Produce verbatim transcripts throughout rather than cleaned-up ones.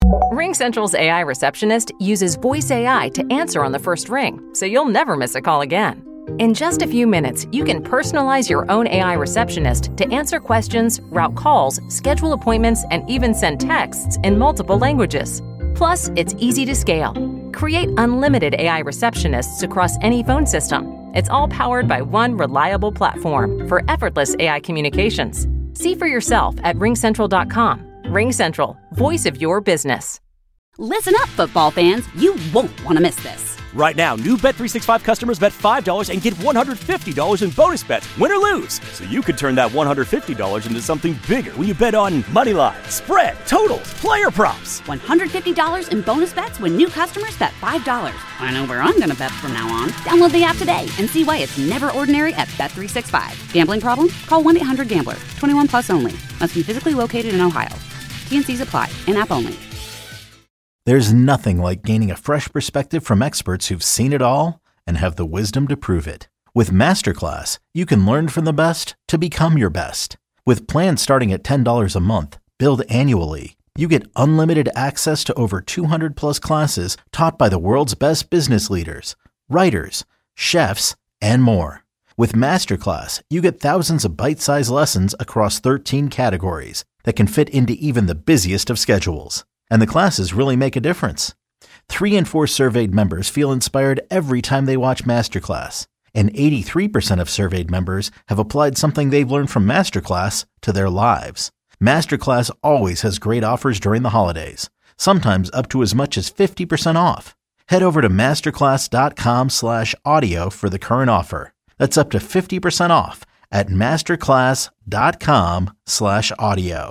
RingCentral's A I receptionist uses voice A I to answer on the first ring, so you'll never miss a call again. In just a few minutes, you can personalize your own A I receptionist to answer questions, route calls, schedule appointments, and even send texts in multiple languages. Plus, it's easy to scale. Create unlimited A I receptionists across any phone system. It's all powered by one reliable platform for effortless A I communications. See for yourself at ring central dot com. RingCentral, voice of your business. Listen up, football fans. You won't want to miss this. Right now, new Bet three sixty-five customers bet five dollars and get one hundred fifty dollars in bonus bets, win or lose. So you could turn that one hundred fifty dollars into something bigger when you bet on money line, spread, totals, player props. one hundred fifty dollars in bonus bets when new customers bet five dollars. I know where I'm going to bet from now on. Download the app today and see why it's never ordinary at Bet three sixty-five. Gambling problem? Call one eight hundred gambler. twenty-one plus only. Must be physically located in Ohio. T and C's apply. In-app only. There's nothing like gaining a fresh perspective from experts who've seen it all and have the wisdom to prove it. With Masterclass, you can learn from the best to become your best. With plans starting at ten dollars a month, billed annually, you get unlimited access to over two hundred plus classes taught by the world's best business leaders, writers, chefs, and more. With Masterclass, you get thousands of bite-sized lessons across thirteen categories that can fit into even the busiest of schedules. And the classes really make a difference. Three in four surveyed members feel inspired every time they watch Masterclass. And eighty-three percent of surveyed members have applied something they've learned from Masterclass to their lives. Masterclass always has great offers during the holidays, sometimes up to as much as fifty percent off. Head over to masterclass.com slash audio for the current offer. That's up to fifty percent off at masterclass.com slash audio.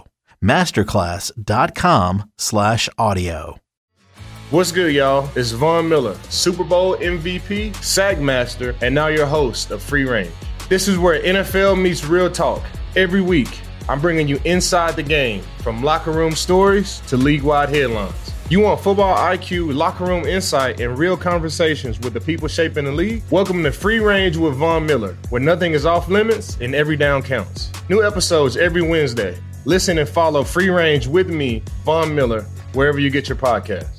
Masterclass.com slash audio. What's good, y'all? It's Von Miller, Super Bowl M V P, Sack Master, and now your host of Free Range. This is where N F L meets real talk. Every week, I'm bringing you inside the game, from locker room stories to league-wide headlines. You want football I Q, locker room insight, and real conversations with the people shaping the league? Welcome to Free Range with Von Miller, where nothing is off limits and every down counts. New episodes every Wednesday. Listen and follow Free Range with me, Von Miller, wherever you get your podcasts.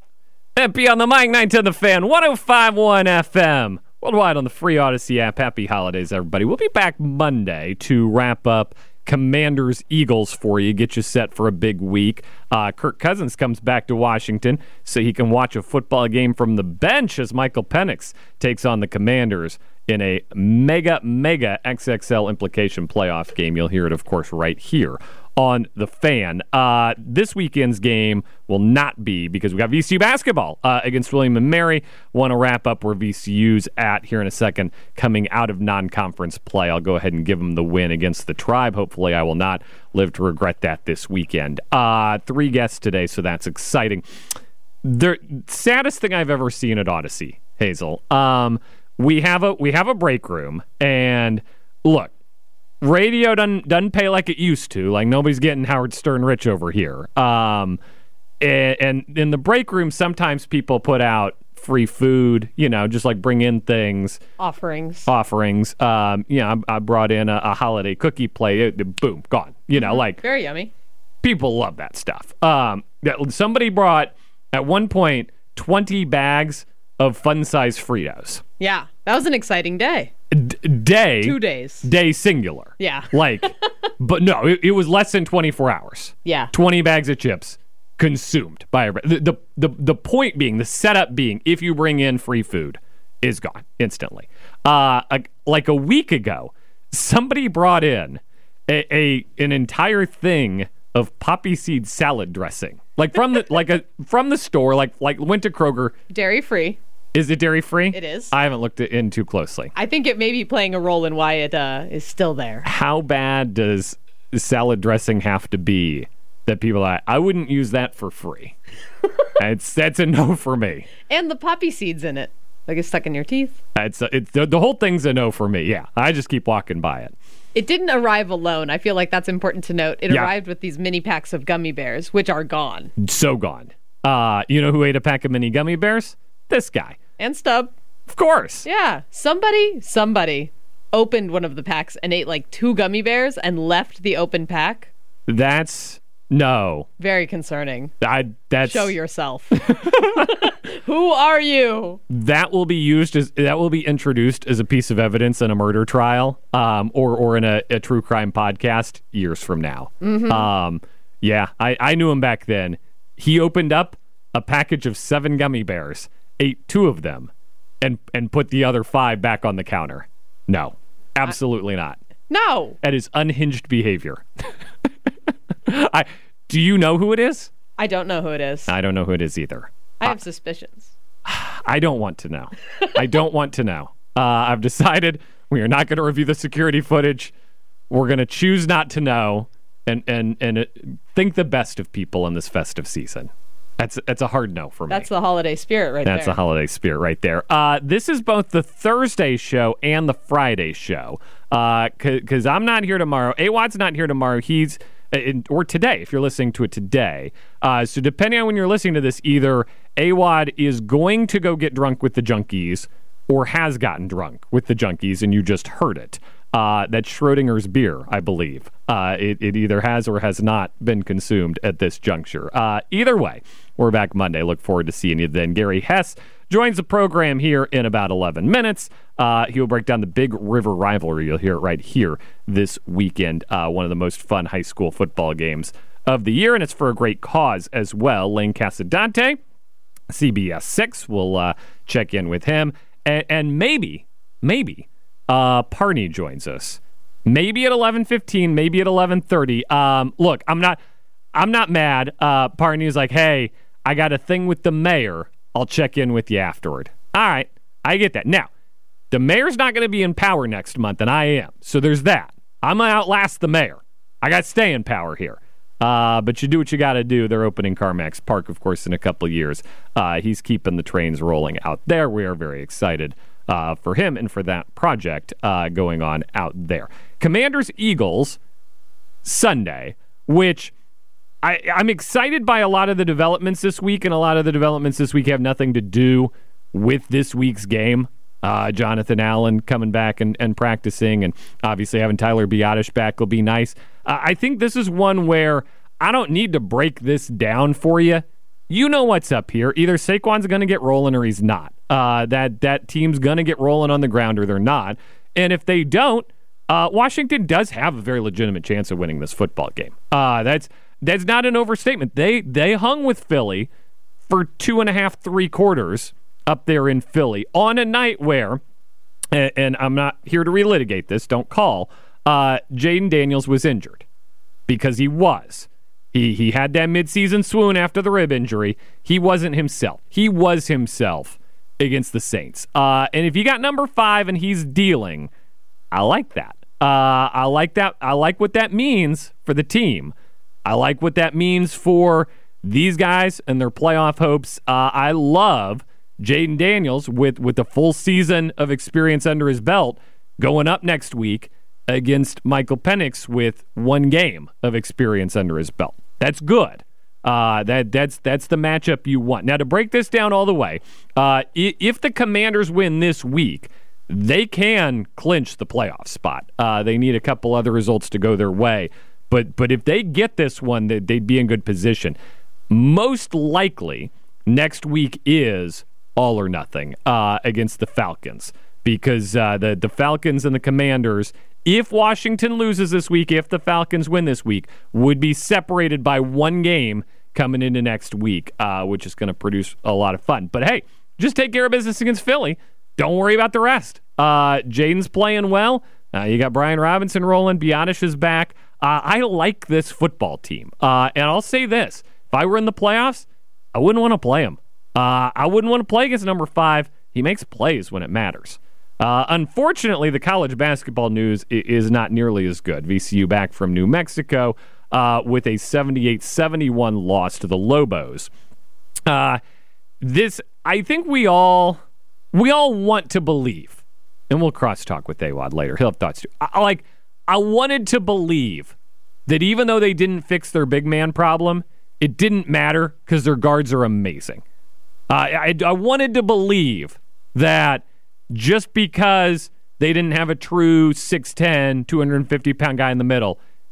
Happy on the mic, nine ten The Fan, one oh five point one F M. Worldwide on the free Odyssey app. Happy holidays, everybody. We'll be back Monday to wrap up Commanders Eagles for you, get you set for a big week. Uh, Kirk Cousins comes back to Washington so he can watch a football game from the bench as Michael Penix takes on the Commanders in a mega, mega X X L implication playoff game. You'll hear it, of course, right here on The Fan. Uh, this weekend's game will not be, because we got V C U basketball uh, against William and Mary. Want to wrap up where V C U's at here in a second, coming out of non-conference play. I'll go ahead and give them the win against the Tribe. Hopefully I will not live to regret that this weekend. Uh, three guests today, so that's exciting. The saddest thing I've ever seen at Odyssey, Hazel. Um, we have a we have a break room, and look, radio doesn't doesn't pay like it used to. Like, nobody's getting Howard Stern rich over here. Um, and, and in the break room, sometimes people put out free food, you know, just like bring in things. Offerings. Offerings. Um, you know, I, I brought in a, a holiday cookie plate. It, boom, gone. You know, mm-hmm. like. Very yummy. People love that stuff. Um, somebody brought, at one point, twenty bags of fun-size Fritos. Yeah, that was an exciting day. D- day. Two days. Day singular. Yeah. Like, but no, it, it was less than twenty-four hours. Yeah. twenty bags of chips consumed by everybody. The, the, the, the point being, the setup being, if you bring in free food, is gone instantly. Uh, a, like a week ago, somebody brought in a, a an entire thing of poppy seed salad dressing. Like from the like a from the store, like like went to Kroger. Dairy free. Is it dairy free? It is. I haven't looked it in too closely. I think it may be playing a role in why it uh, is still there. How bad does salad dressing have to be that people are, I wouldn't use that for free? It's that's a no for me. And the poppy seeds in it, like it's stuck in your teeth. It's a, it's the, the whole thing's a no for me. Yeah, I just keep walking by it. It didn't arrive alone. I feel like that's important to note. It yeah. arrived with these mini packs of gummy bears, which are gone. So gone. Uh, you know who ate a pack of mini gummy bears? This guy. And Stub. Of course. Yeah. Somebody, somebody opened one of the packs and ate like two gummy bears and left the open pack. That's No. Very concerning. I that's Show yourself. Who are you? That will be used as that will be introduced as a piece of evidence in a murder trial, um, or or in a, a true crime podcast years from now. Mm-hmm. Um, yeah, I, I knew him back then. He opened up a package of seven gummy bears, ate two of them, and and put the other five back on the counter. No, absolutely I, not. No, that is unhinged behavior. I do you know who it is? I don't know who it is. I don't know who it is either. I have uh, suspicions. I don't want to know. I don't want to know. Uh, I've decided we are not going to review the security footage. We're going to choose not to know and and and uh, think the best of people in this festive season. That's that's a hard no for me. That's the holiday spirit right that's there. That's the holiday spirit right there. Uh, this is both the Thursday show and the Friday show. Because uh, I'm not here tomorrow. A-Wad's not here tomorrow. He's In, or today, if you're listening to it today. Uh, so depending on when you're listening to this, either A-Wad is going to go get drunk with the junkies or has gotten drunk with the junkies, and you just heard it. Uh, that's Schrodinger's beer, I believe. Uh, it, it either has or has not been consumed at this juncture. Uh, either way, we're back Monday. Look forward to seeing you then. Gary Hess joins the program here in about eleven minutes. Uh, he will break down the Big River rivalry. You'll hear it right here this weekend. Uh, one of the most fun high school football games of the year, and it's for a great cause as well. Lane Casadante, C B S six, will uh, check in with him. And, and maybe, maybe, uh, Parney joins us. Maybe at eleven fifteen, maybe at eleven thirty. Um, look, I'm not, I'm not mad. Uh, Parney is like, hey, I got a thing with the mayor. I'll check in with you afterward. All right, I get that. Now, the mayor's not going to be in power next month, and I am. So there's that. I'm going to outlast the mayor. I got to stay in power here. Uh, but you do what you got to do. They're opening CarMax Park, of course, in a couple of years. Uh, he's keeping the trains rolling out there. We are very excited uh, for him and for that project uh, going on out there. Commanders-Eagles Sunday, which I, I'm excited by a lot of the developments this week, and a lot of the developments this week have nothing to do with this week's game. Uh, Jonathan Allen coming back and, and practicing, and obviously having Tyler Biadasz back will be nice. Uh, I think this is one where I don't need to break this down for you. You know what's up here. Either Saquon's going to get rolling or he's not. Uh, that, that team's going to get rolling on the ground or they're not. And if they don't, uh, Washington does have a very legitimate chance of winning this football game. Uh, that's that's not an overstatement. They they hung with Philly for two and a half, three quarters up there in Philly on a night where, and, and I'm not here to relitigate this, don't call, uh, Jaden Daniels was injured because he was. He he had that midseason swoon after the rib injury. He wasn't himself. He was himself against the Saints. Uh, and if you got number five and he's dealing, I like that. Uh, I like that. I like what that means for the team. I like what that means for these guys and their playoff hopes. Uh, I love Jaden Daniels with, with the full season of experience under his belt going up next week against Michael Penix with one game of experience under his belt. That's good. Uh, that that's that's the matchup you want. Now, to break this down all the way, uh, if the Commanders win this week, they can clinch the playoff spot. Uh, they need a couple other results to go their way. But but if they get this one, they'd be in good position. Most likely, next week is all or nothing uh, against the Falcons. Because uh, the, the Falcons and the Commanders, if Washington loses this week, if the Falcons win this week, would be separated by one game coming into next week, uh, which is going to produce a lot of fun. But hey, just take care of business against Philly. Don't worry about the rest. Uh, Jaden's playing well. Uh, you got Brian Robinson rolling. Biadasz is back. Uh, I like this football team. Uh, and I'll say this. If I were in the playoffs, I wouldn't want to play him. Uh, I wouldn't want to play against number five. He makes plays when it matters. Uh, unfortunately, the college basketball news is not nearly as good. V C U back from New Mexico uh, with a seventy-eight seventy-one loss to the Lobos. Uh, this, I think we all we all want to believe, and we'll cross-talk with A-Wad later. He'll have thoughts too. I, like, I wanted to believe that even though they didn't fix their big man problem, it didn't matter because their guards are amazing. Uh, I, I wanted to believe that just because they didn't have a true six ten, two hundred fifty pound guy in the middle,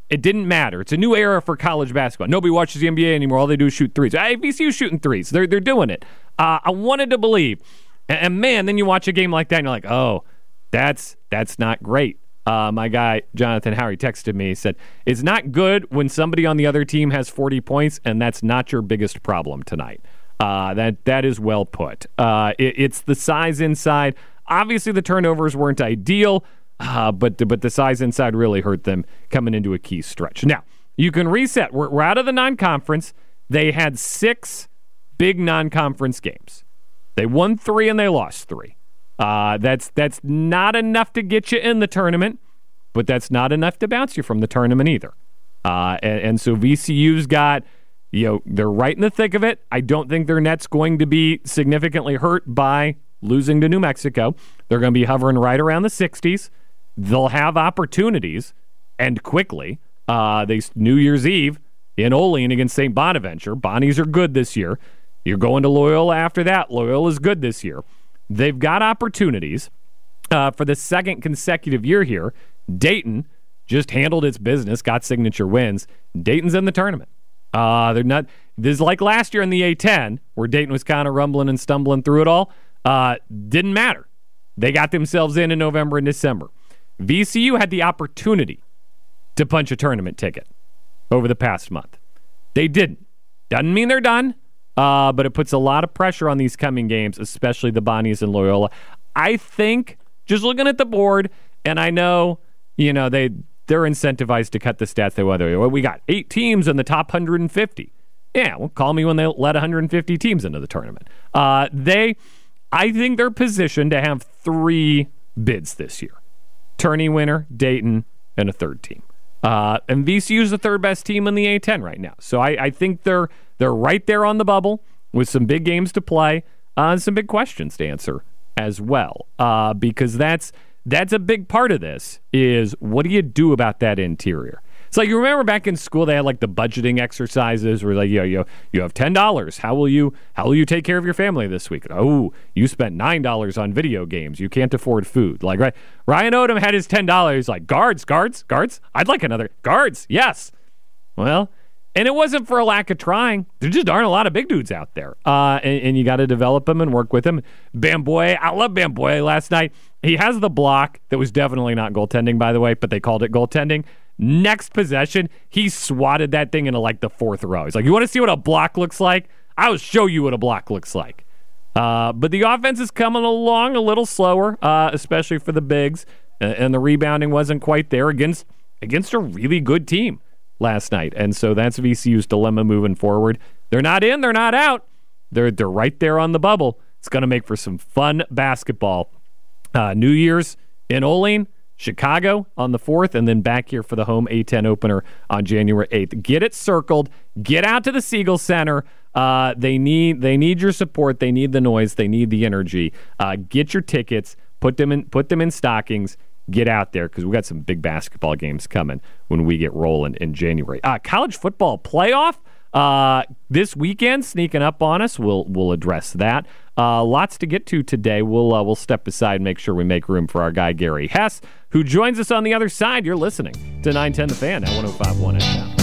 It didn't matter. It's a new era for college basketball. Nobody watches the N B A anymore. All they do is shoot threes. Hey, V C U's shooting threes. They're, they're doing it. Uh, I wanted to believe. And, and, man, then you watch a game like that, and you're like, oh, that's that's not great. Uh, my guy, Jonathan Howery, texted me. He said, it's not good when somebody on the other team has forty points, and that's not your biggest problem tonight. Uh, that That is well put. Uh, it, it's the size inside. Obviously, the turnovers weren't ideal, uh, but, but the size inside really hurt them coming into a key stretch. Now, you can reset. We're, we're out of the non-conference. They had six big non-conference games. They won three and they lost three. Uh, that's that's not enough to get you in the tournament, but that's not enough to bounce you from the tournament either. Uh, and, and so V C U's got, you know, they're right in the thick of it. I don't think their net's going to be significantly hurt by losing to New Mexico. They're going to be hovering right around the sixties. They'll have opportunities, and quickly. Uh, they New Year's Eve in Olean against Saint Bonaventure. Bonnies are good this year. You're going to Loyola after that. Loyola's good this year. They've got opportunities uh, for the second consecutive year here. Dayton just handled its business, got signature wins. Dayton's in the tournament. Uh, they're not. This is like last year in the A ten, where Dayton was kind of rumbling and stumbling through it all. Uh, didn't matter. They got themselves in in November and December. V C U had the opportunity to punch a tournament ticket over the past month. They didn't. Doesn't mean they're done. Uh, but it puts a lot of pressure on these coming games, especially the Bonnies and Loyola. I think, just looking at the board, and I know, you know, they, they're incentivized to cut the stats. They whether well, we got eight teams in the top one hundred fifty. Yeah, well, call me when they let one hundred fifty teams into the tournament. Uh, they, I think they're positioned to have three bids this year. Tourney winner, Dayton, and a third team. Uh, and V C U is the third best team in the A ten right now. So I, I think they're they're right there on the bubble with some big games to play uh, and some big questions to answer as well. Uh, because that's that's a big part of this is what do you do about that interior? It's like you remember back in school they had like the budgeting exercises where like you know, you you have ten dollars. How will you how will you take care of your family this week? Oh, you spent nine dollars on video games. You can't afford food. Like right, Ryan Odom had his ten dollars. He's like guards, guards, guards. I'd like another guards. Yes. Well, and it wasn't for a lack of trying. There just aren't a lot of big dudes out there, uh, and, and you got to develop them and work with them. Bamboy, I love Bamboy. Last night he has the block that was definitely not goaltending, by the way, but they called it goaltending. Next possession, he swatted that thing into like the fourth row. He's like, you want to see what a block looks like? I'll show you what a block looks like. Uh, but the offense is coming along a little slower, uh, especially for the bigs, and, and the rebounding wasn't quite there against against a really good team last night. And so that's V C U's dilemma moving forward. They're not in, they're not out. They're they're right there on the bubble. It's going to make for some fun basketball. Uh, New Year's in Olean. Chicago on the fourth, and then back here for the home A ten opener on January eighth. Get it circled. Get out to the Siegel Center. Uh, they need they need your support. They need the noise. They need the energy. Uh, get your tickets. Put them in put them in stockings. Get out there because we got some big basketball games coming when we get rolling in January. Uh, college football playoff uh, this weekend sneaking up on us. We'll we'll address that. Uh, lots to get to today. We'll uh, we'll step aside and make sure we make room for our guy Gary Hess, who joins us on the other side. You're listening to nine ten The Fan at one oh five point one F M.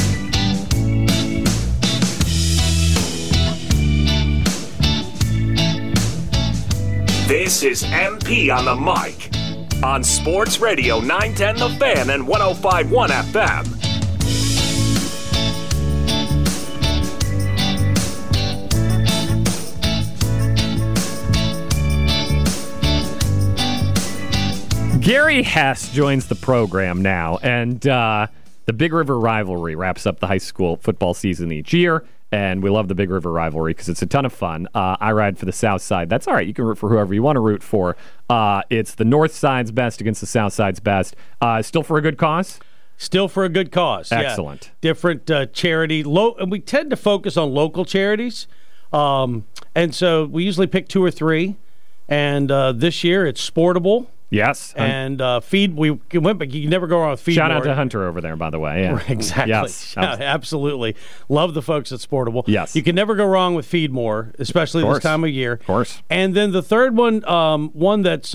This is M P on the mic on Sports Radio nine ten The Fan and one oh five point one F M. Gary Hess joins the program now, and uh, the Big River rivalry wraps up the high school football season each year, and we love the Big River rivalry because it's a ton of fun. Uh, I ride for the South Side. That's all right. You can root for whoever you want to root for. Uh, it's the North Side's best against the South Side's best. Uh, still for a good cause? Still for a good cause. Excellent. Yeah. Different uh, charity. Lo- and we tend to focus on local charities, um, and so we usually pick two or three, and uh, this year it's Sportable. Yes. And uh, feed, we went, but you can never go wrong with feed. Shout more. out to Hunter over there, by the way. Yeah. Exactly. Yes. Yeah, absolutely. Love the folks at Sportable. Yes. You can never go wrong with Feed More, especially this time of year. Of course. And then the third one, um, one that's uh,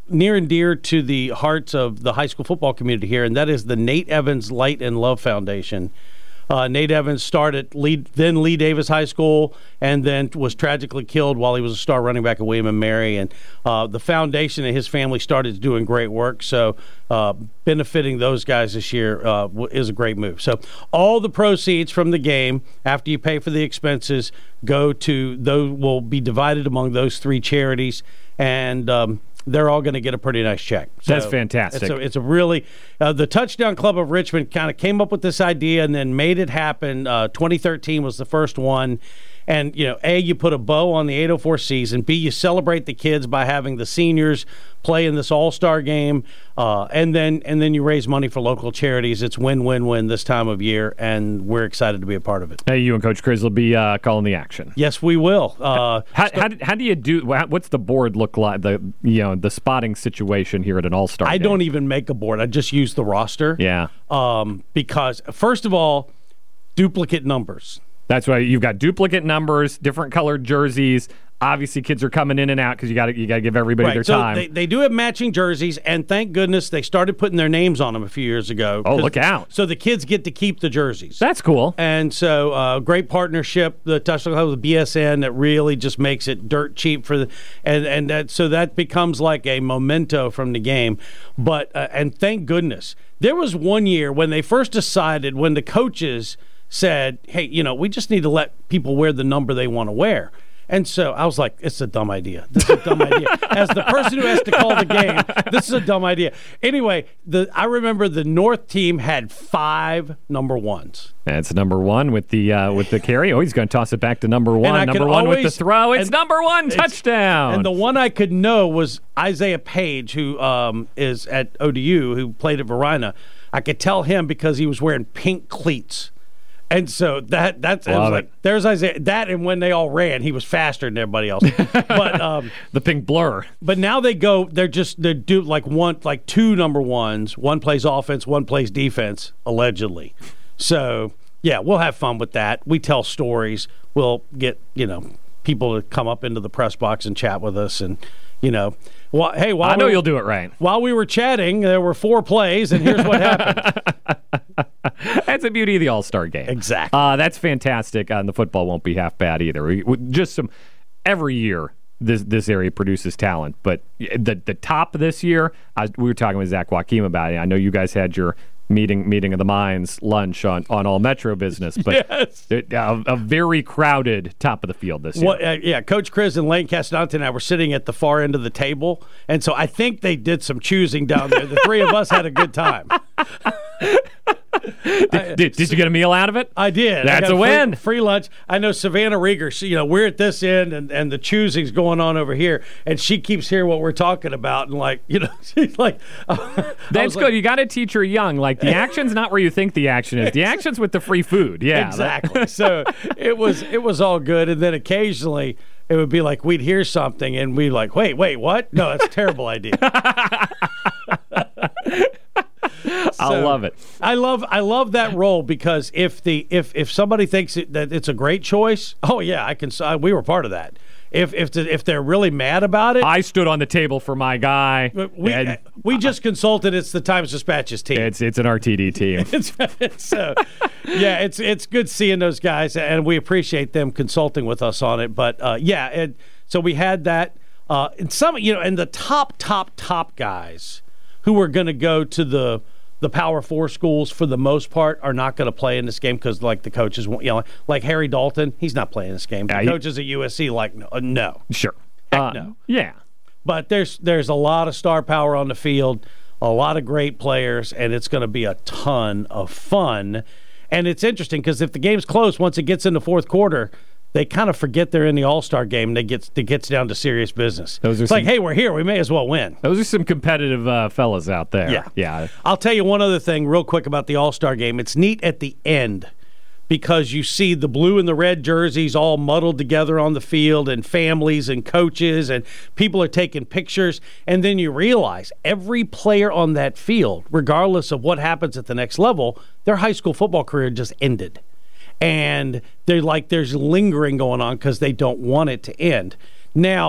near and dear to the hearts of the high school football community here, and that is the Nate Evans Light and Love Foundation. Uh, Nate Evans started Lee, then Lee Davis High School, and then was tragically killed while he was a star running back at William and Mary. And uh, the foundation and his family started doing great work. So uh, benefiting those guys this year uh, is a great move. So all the proceeds from the game, after you pay for the expenses, go to those will be divided among those three charities, and um, they're all going to get a pretty nice check. So That's fantastic. It's a, it's a really uh, the Touchdown Club of Richmond kind of came up with this idea and then made it happen. Uh, twenty thirteen was the first one. And, you know, A, you put a bow on the eight oh four season. B, you celebrate the kids by having the seniors play in this all-star game. Uh, and then and then you raise money for local charities. It's win-win-win this time of year, and we're excited to be a part of it. Hey, you and Coach Chris will be uh, calling the action. Yes, we will. Uh, how, how, do, how do you do? What's the board look like? The you know the spotting situation here at an all-star I game? don't even make a board. I just use the roster. Yeah. Um, because, first of all, duplicate numbers. That's why you've got duplicate numbers, different colored jerseys. Obviously, kids are coming in and out because you got you got to give everybody right. their so time. They, they do have matching jerseys, and thank goodness they started putting their names on them a few years ago. Oh, look out! So the kids get to keep the jerseys. That's cool. And so, uh, great partnership. The Touchdown Club with B S N that really just makes it dirt cheap for the, and and that so that becomes like a memento from the game. But uh, and thank goodness there was one year when they first decided when the coaches said, hey, you know, we just need to let people wear the number they want to wear. And so I was like, it's a dumb idea. This is a dumb idea. As the person who has to call the game, this is a dumb idea. Anyway, the I remember the North team had five number ones. That's number one with the uh, with the carry. Oh, he's going to toss it back to number one. Number one always, with the throw. It's and, number one touchdown. And the one I could know was Isaiah Page, who um, is at O D U, who played at Verina. I could tell him because he was wearing pink cleats. And so that that's it was like it. There's Isaiah that and when they all ran, he was faster than everybody else. But um, the pink blur. But now they go. They're just they do like one like two number ones. One plays offense, one plays defense, allegedly. So yeah, we'll have fun with that. We tell stories. We'll get you know people to come up into the press box and chat with us, and you know. Well, hey, while I know we, you'll do it right. While we were chatting, there were four plays, and here's what happened. That's the beauty of the All-Star game. Exactly. Uh, that's fantastic, uh, and the football won't be half bad either. We, we, just some every year, this this area produces talent, but the the top this year, I, we were talking with Zach Joachim about it. I know you guys had your meeting meeting of the minds lunch on, on all Metro business, but yes. it, a, a very crowded top of the field this year. Well, uh, yeah, Coach Chris and Lane Castanante and I were sitting at the far end of the table, and so I think they did some choosing down there. The three of us had a good time. did, I, did, did you get a meal out of it? I did. That's I a win. Free, free lunch. I know Savannah Rieger, she, you know, we're at this end and, and the choosing's going on over here, and she keeps hearing what we're talking about, and like, you know, she's like, uh, that's good. Like, you got to teach her young. Like, the action's not where you think the action is. The action's with the free food. Yeah. Exactly. So it was it was all good, and then occasionally it would be like we'd hear something and we'd like, wait, wait, what? No, that's a terrible idea. So, I love it. I love I love that role because if the if if somebody thinks it, that it's a great choice, oh yeah, I can. Uh, we were part of that. If if the, if they're really mad about it, I stood on the table for my guy. We and, we just consulted. It's the Times Dispatch's team. It's it's an R T D team. it's, it's, so yeah, it's it's good seeing those guys, and we appreciate them consulting with us on it. But uh, yeah, and so we had that. Uh, and some you know, and the top top top guys who are going to go to the the Power Four schools for the most part are not going to play in this game because, like, the coaches, you know, like Harry Dalton, he's not playing this game. The yeah, he, coaches at U S C, like, no, uh, no. Sure, Heck uh, no, yeah. But there's there's a lot of star power on the field, a lot of great players, and it's going to be a ton of fun. And it's interesting because if the game's close, once it gets in the fourth quarter, they kind of forget they're in the All-Star game, and it gets, it gets down to serious business. Those are it's some, like, hey, we're here. We may as well win. Those are some competitive uh, fellas out there. Yeah. yeah. I'll tell you one other thing real quick about the All-Star game. It's neat at the end because you see the blue and the red jerseys all muddled together on the field, and families and coaches, and people are taking pictures. And then you realize every player on that field, regardless of what happens at the next level, their high school football career just ended. And they're like, there's lingering going on because they don't want it to end. Now,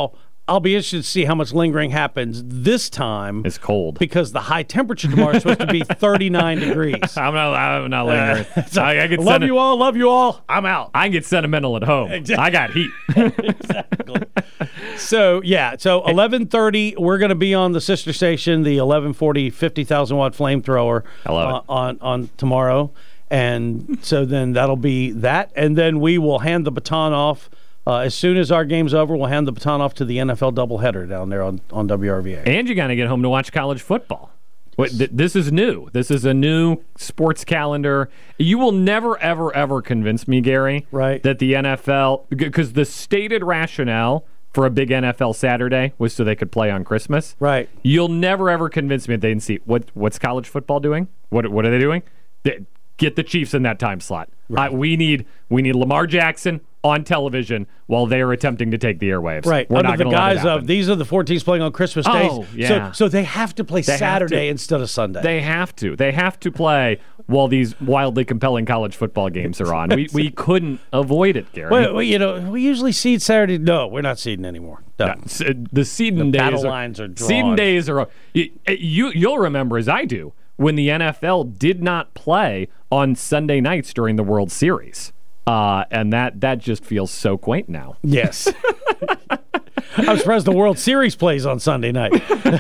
I'll be interested to see how much lingering happens this time. It's cold. Because the high temperature tomorrow is supposed to be thirty-nine degrees. I'm not, I'm not lingering. Uh, so I, I get love senti- you all, love you all. I'm out. I can get sentimental at home. Exactly. I got heat. Exactly. So, yeah, so eleven thirty, we're going to be on the sister station, the eleven forty fifty thousand watt flamethrower uh, on, on tomorrow. And so then that'll be that. And then we will hand the baton off. Uh, as soon as our game's over, we'll hand the baton off to the N F L doubleheader down there on, on W R V A. And you got to get home to watch college football. Wait, th- this is new. This is a new sports calendar. You will never, ever, ever convince me, Gary, right, that the N F L, because the stated rationale for a big N F L Saturday was so they could play on Christmas. Right. You'll never, ever convince me that they didn't see what what's college football doing? What what are they doing? They, get the Chiefs in that time slot. Right. Uh, we need we need Lamar Jackson on television while they are attempting to take the airwaves. Right. We're Under not the going to let it guise happen. of these are the four teams playing on Christmas Day. Oh, yeah. So, so they have to play They have Saturday to. instead of Sunday. They have to. They have to play while these wildly compelling college football games are on. We we couldn't avoid it, Gary. Well, well, you know, we usually seed Saturday. No, we're not seeding anymore. No. No, s- the seeding The days battle are, lines are drawn. Seeding days are. You, you you'll remember as I do when the N F L did not play on Sunday nights during the World Series, uh, and that that just feels so quaint now. Yes. I'm surprised the World Series plays on Sunday night.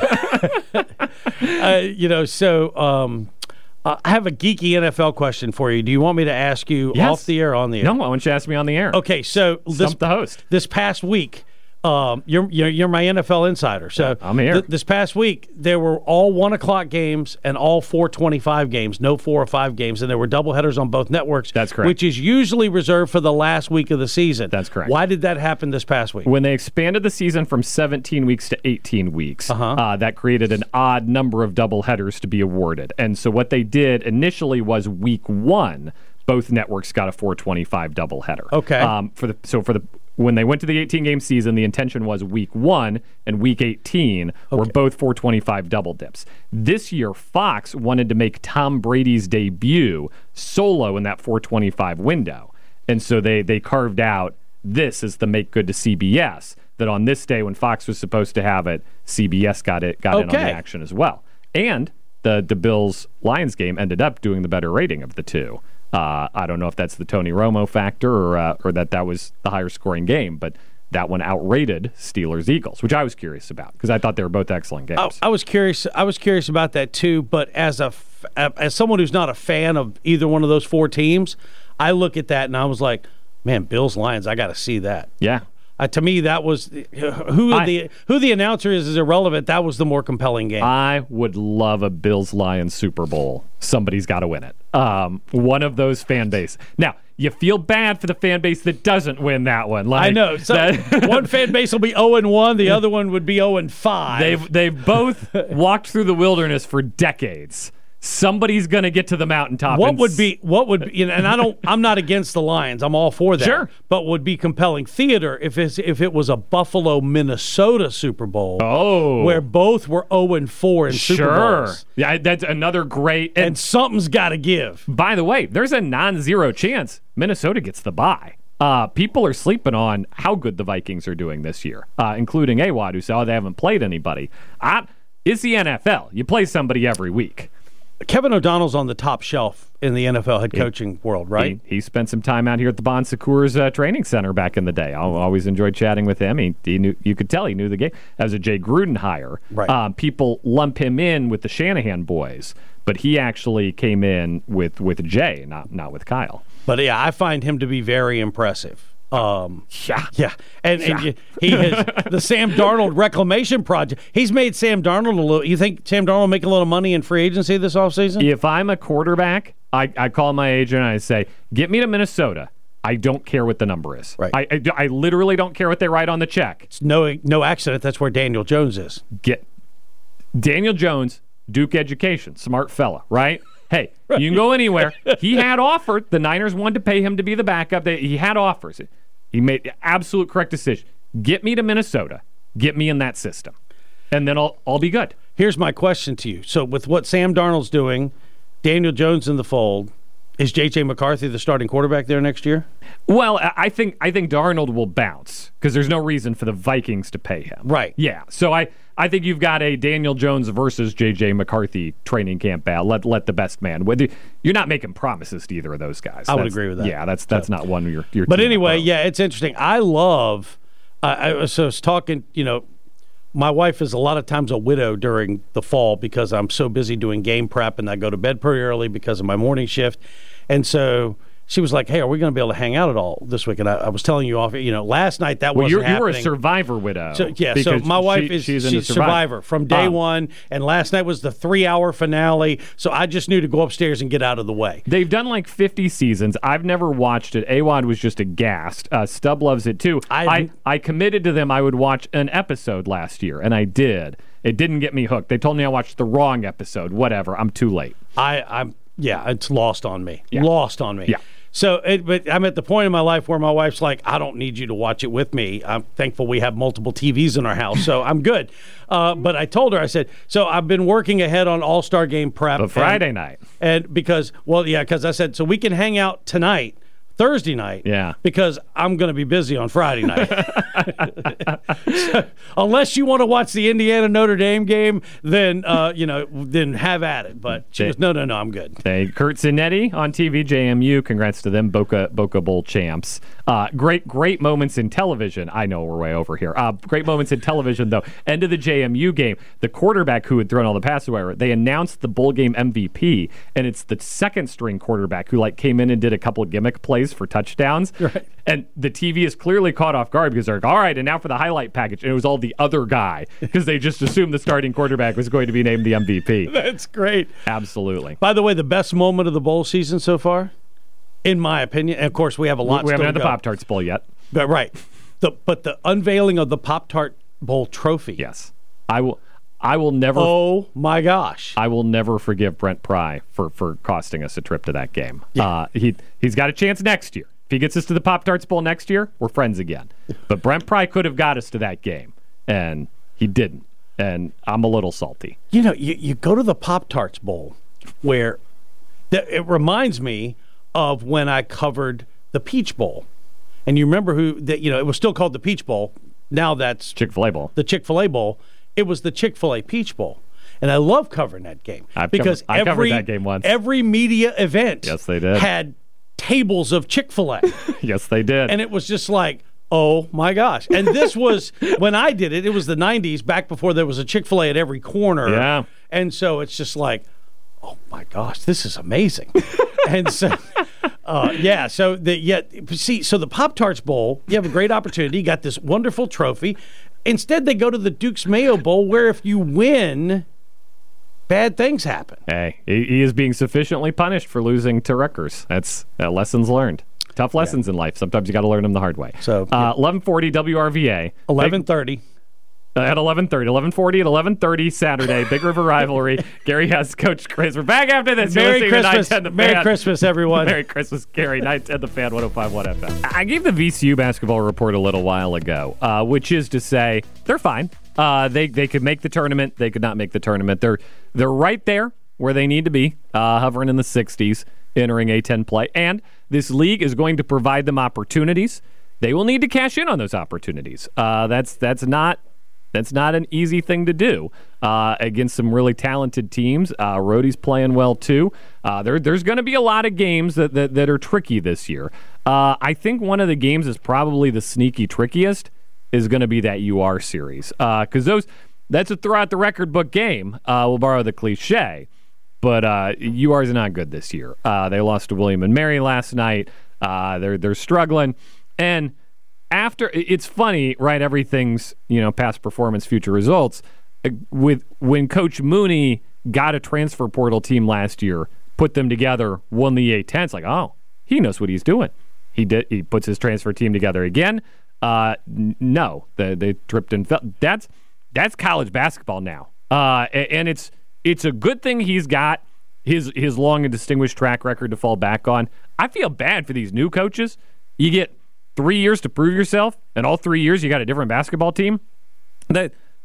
uh, you know, so um, uh, I have a geeky N F L question for you. Do you want me to ask you Yes. off the air or on the air? No, why don't you ask me on the air? Okay, so this, Stump the host. this past week, um, you're, you're you're my N F L insider. So I'm here. th- this past week, there were all one o'clock games and all four twenty-five games, no four or five games, and there were doubleheaders on both networks. That's correct. Which is usually reserved for the last week of the season. That's correct. Why did that happen this past week? When they expanded the season from seventeen weeks to eighteen weeks, Uh-huh. uh, that created an odd number of doubleheaders to be awarded. And so what they did initially was week one, both networks got a four twenty-five doubleheader. Okay. Um, for the so for the when they went to the eighteen-game season, the intention was week one and week eighteen were both four twenty-five double dips. This year, Fox wanted to make Tom Brady's debut solo in that four twenty-five window. And so they they carved out this as the make good to C B S, that on this day when Fox was supposed to have it, C B S got it got in on the Okay. action as well. And the, the Bills-Lions game ended up doing the better rating of the two. Uh, I don't know if that's the Tony Romo factor or uh, or that that was the higher scoring game, but that one outrated Steelers-Eagles, which I was curious about because I thought they were both excellent games. I, I was curious. I was curious about that too. But as a f- as someone who's not a fan of either one of those four teams, I look at that and I was like, man, Bills Lions. I got to see that. Yeah. Uh, to me, that was who I- the who the announcer is is irrelevant. That was the more compelling game. I would love a Bills-Lions Super Bowl. Somebody's got to win it. Um, one of those fan base. Now, you feel bad for the fan base that doesn't win that one. Like, I know. So that- one fan base will be zero and one. The other one would be zero and five. They've they've both walked through the wilderness for decades. Somebody's going to get to the mountaintop. What and would s- be what would be, and I don't I'm not against the Lions. I'm all for that. Sure. But would be compelling theater if it's if it was a Buffalo Minnesota Super Bowl. Oh. Where both were zero and four in Super Sure. Bowls. Yeah, that's another great. And, And something's got to give. by the way, there's a non-zero chance Minnesota gets the bye. Uh, people are sleeping on how good the Vikings are doing this year, uh, including A W A D, who said, oh, they haven't played anybody. I, it's the N F L. You play somebody every week. Kevin O'Donnell's on the top shelf in the N F L head coaching world, right? He, he spent some time out here at the Bon Secours uh, Training Center back in the day. I always enjoyed chatting with him. He, he knew, you could tell he knew the game. As a Jay Gruden hire, Right. um, people lump him in with the Shanahan boys, but he actually came in with, with Jay, not not with Kyle. But yeah, I find him to be very impressive. Um, Yeah. yeah, and, and you- he has the Sam Darnold reclamation project. He's made Sam Darnold a little. You think Sam Darnold will make a little money in free agency this offseason? If I'm a quarterback, I, I call my agent and I say, get me to Minnesota. I don't care what the number is. Right. I, I, I literally don't care what they write on the check. It's no no accident. That's where Daniel Jones is. Get Daniel Jones, Duke education, smart fella, right? Hey, you can go anywhere. He had offered. The Niners wanted to pay him to be the backup. They, he had offers. He made the absolute correct decision. Get me to Minnesota. Get me in that system. And then I'll, I'll be good. Here's my question to you. So with what Sam Darnold's doing, Daniel Jones in the fold, Is J J McCarthy the starting quarterback there next year? Well, I think I think Darnold will bounce because there's no reason for the Vikings to pay him. Right. Yeah. So I, I think you've got a Daniel Jones versus J J McCarthy training camp battle. Let let the best man. Whether you're not making promises to either of those guys. I would That's, agree with that. Yeah, that's that's so, not one of your your. But team anyway, approach. yeah, it's interesting. I love. Uh, I was, I was talking. You know, my wife is a lot of times a widow during the fall because I'm so busy doing game prep and I go to bed pretty early because of my morning shift. And so she was like, hey, are we going to be able to hang out at all this week? And I, I was telling you off, you know, last night that well, wasn't you're, you were a happening. survivor widow. So, yeah, so my wife she, is she's, she's in a survivor. survivor from day um, one. And last night was the three-hour finale. So I just knew to go upstairs and get out of the way. They've done like fifty seasons. I've never watched it. Awad was just aghast. Uh, Stubb loves it too. I, I I committed to them I would watch an episode last year, and I did. It didn't get me hooked. They told me I watched the wrong episode. Whatever. I'm too late. I, I'm yeah, it's lost on me. Yeah. Lost on me. Yeah. So, it, but I'm at the point in my life where my wife's like, I don't need you to watch it with me. I'm thankful we have multiple T Vs in our house, so I'm good. Uh, but I told her, I said, so I've been working ahead on All-Star Game prep. The Friday and, night. And because, well, yeah, because I said, so we can hang out tonight, Thursday night. Yeah. Because I'm going to be busy on Friday night. So, unless you want to watch the Indiana Notre Dame game, then uh, you know, then have at it. But she goes, no, no, no, I'm good. Hey, Kurt Zanetti on T V, J M U. Congrats to them, Boca Boca Bowl champs. Uh, great, great moments in television. I know we're way over here. Uh, great moments in television, though. End of the J M U game, the quarterback who had thrown all the passes away, they announced the bowl game M V P, and it's the second string quarterback who like came in and did a couple of gimmick plays for touchdowns. Right. And the T V is clearly caught off guard because they're like, all right, and now for the highlight package. And it was all the other guy because they just assumed the starting quarterback was going to be named the M V P. That's great. Absolutely. By the way, the best moment of the bowl season so far, in my opinion, and of course we have a lot We haven't still had to the go. Pop-Tarts Bowl yet. But, right. The, but the unveiling of the Pop-Tart Bowl trophy. Yes. I will I will never Oh, my gosh. I will never forgive Brent Pry for, for costing us a trip to that game. Yeah. Uh, he, he's got a chance next year. If he gets us to the Pop-Tarts Bowl next year, we're friends again. But Brent Pry could have got us to that game, and he didn't. And I'm a little salty. You know, you, you go to the Pop-Tarts Bowl where th- it reminds me of when I covered the Peach Bowl. And you remember who, that you know, it was still called the Peach Bowl. Now that's Chick-fil-A Bowl. the Chick-fil-A Bowl. It was the Chick-fil-A Peach Bowl. And I love covering that game. I've because covered, I covered every, that game once. every media event Yes, they did. had tables of Chick-fil-A. Yes, they did. And it was just like, oh my gosh. And this was, when I did it, it was the nineties, back before there was a Chick-fil-A at every corner. Yeah. And so it's just like, oh my gosh, this is amazing. And so, uh, yeah, so the, yet, see, so the Pop-Tarts Bowl, you have a great opportunity. You got this wonderful trophy. Instead, they go to the Duke's Mayo Bowl, where if you win, bad things happen. Hey, he, he is being sufficiently punished for losing to Rutgers. That's uh, lessons learned. Tough lessons yeah. in life. Sometimes you got to learn them the hard way. So, uh, eleven forty W R V A. eleven thirty. Uh, at eleven thirty. eleven forty at eleven thirty Saturday. Big River Rivalry. Gary has Coach Chris. We're back after this. Merry Christmas. The Merry fan. Christmas, everyone. Merry Christmas, Gary. nine ten The Fan, one oh five point one F M. I gave the V C U basketball report a little while ago, uh, which is to say they're fine. Uh, they they could make the tournament. They could not make the tournament. They're they're right there where they need to be, uh, hovering in the sixties, entering A ten play. And this league is going to provide them opportunities. They will need to cash in on those opportunities. Uh, that's that's not that's not an easy thing to do uh, against some really talented teams. Uh, Rhodey's playing well too. Uh, there, there's going to be a lot of games that, that that are tricky this year. Uh, I think one of the games is probably the sneaky trickiest. Is going to be that U R series because uh, those that's a throw out the record book game. Uh, we'll borrow the cliche, but uh, U R is not good this year. Uh, they lost to William and Mary last night. Uh, they're they're struggling, and after it's funny, right? Everything's you know past performance, future results. Uh, with when Coach Mooney got a transfer portal team last year, put them together, won the A ten. It's like, oh, he knows what he's doing. He did. He puts his transfer team together again. Uh, n- no, they, they tripped and fell. That's that's college basketball now, uh, and, and it's it's a good thing he's got his his long and distinguished track record to fall back on. I feel bad for these new coaches. You get three years to prove yourself, and all three years you got a different basketball team. That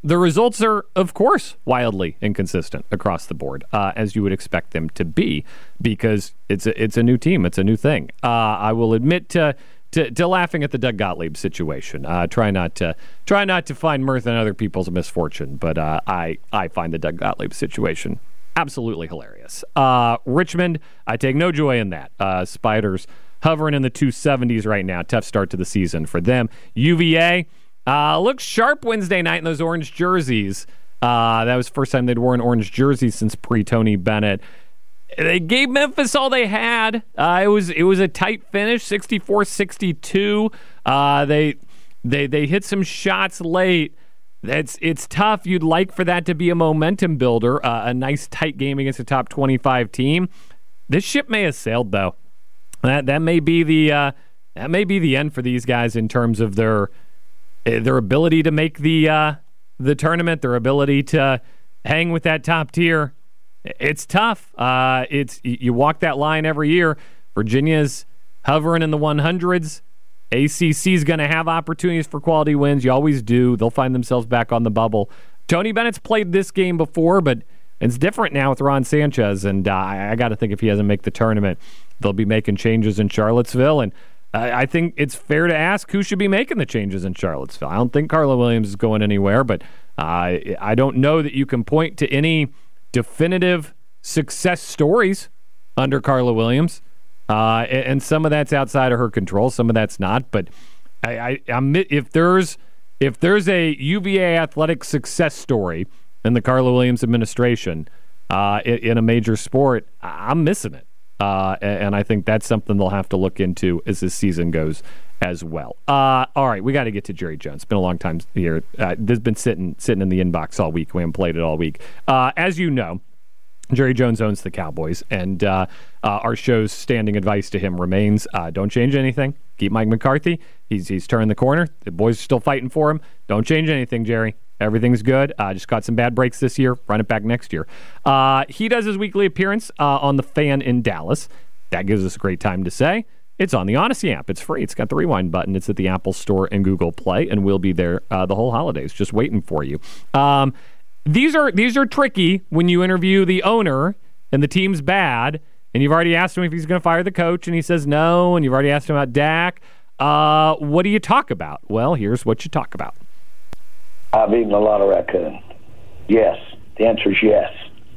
the results are, of course, wildly inconsistent across the board, uh, as you would expect them to be, because it's a, it's a new team. It's a new thing. Uh, I will admit to, to, to laughing at the Doug Gottlieb situation. Uh, try not to try not to find mirth in other people's misfortune, but uh, I, I find the Doug Gottlieb situation absolutely hilarious. Uh, Richmond, I take no joy in that. Uh, Spiders hovering in the two seventies right now. Tough start to the season for them. U V A uh, looks sharp Wednesday night in those orange jerseys. Uh, that was the first time they'd worn orange jerseys since pre-Tony Bennett. They gave Memphis all they had. Uh, it was it was a tight finish, sixty-four sixty-two. Uh, they they they hit some shots late. It's it's tough. You'd like for that to be a momentum builder, uh, a nice tight game against a top twenty-five team. This ship may have sailed though. That that may be the uh, that may be the end for these guys in terms of their their ability to make the uh, the tournament, their ability to hang with that top tier. It's tough. Uh, it's you walk that line every year. Virginia's hovering in the one hundreds. A C C's going to have opportunities for quality wins. You always do. They'll find themselves back on the bubble. Tony Bennett's played this game before, but it's different now with Ron Sanchez, and uh, I, I got to think if he doesn't make the tournament, they'll be making changes in Charlottesville, and uh, I think it's fair to ask who should be making the changes in Charlottesville. I don't think Carla Williams is going anywhere, but uh, I don't know that you can point to any definitive success stories under Carla Williams, uh, and, and some of that's outside of her control, some of that's not. But I, I, I'm, if there's if there's a U V A athletic success story in the Carla Williams administration uh, in, in a major sport, I'm missing it. Uh, and I think that's something they'll have to look into as this season goes as well. Uh, all right, we got to get to Jerry Jones. It's been a long time here. Uh, this has been sitting sitting in the inbox all week. We haven't played it all week. Uh, as you know, Jerry Jones owns the Cowboys, and uh, uh, our show's standing advice to him remains, uh, don't change anything. Keep Mike McCarthy. He's he's turned the corner. The boys are still fighting for him. Don't change anything, Jerry. Everything's good. Uh, just got some bad breaks this year. Run it back next year. Uh, he does his weekly appearance uh, on The Fan in Dallas. That gives us a great time to say it's on the Odyssey app. It's free. It's got the rewind button. It's at the Apple Store and Google Play, and we'll be there uh, the whole holidays just waiting for you. Um, these are these are tricky when you interview the owner and the team's bad, and you've already asked him if he's going to fire the coach, and he says no, and you've already asked him about Dak. Uh, what do you talk about? Well, here's what you talk about. I've eaten a lot of raccoon. Yes. The answer is yes.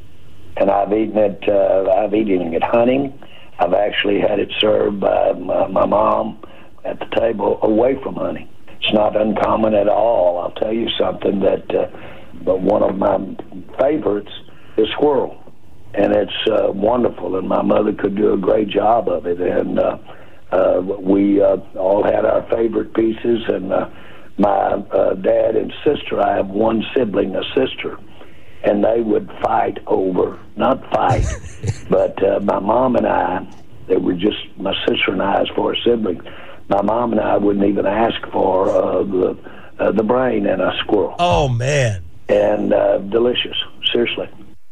And I've eaten it, uh, I've eaten it hunting. I've actually had it served by my, my mom at the table away from hunting. It's not uncommon at all. I'll tell you something that uh, but one of my favorites is squirrel. And it's uh, wonderful, and my mother could do a great job of it. And uh, uh, we uh, all had our favorite pieces, and uh, my uh, dad and sister, I have one sibling, a sister, and they would fight over, not fight, but uh, my mom and I, they were just, my sister and I as far as siblings, my mom and I wouldn't even ask for uh, the uh, the brain in a squirrel. Oh, man. And uh, delicious, seriously.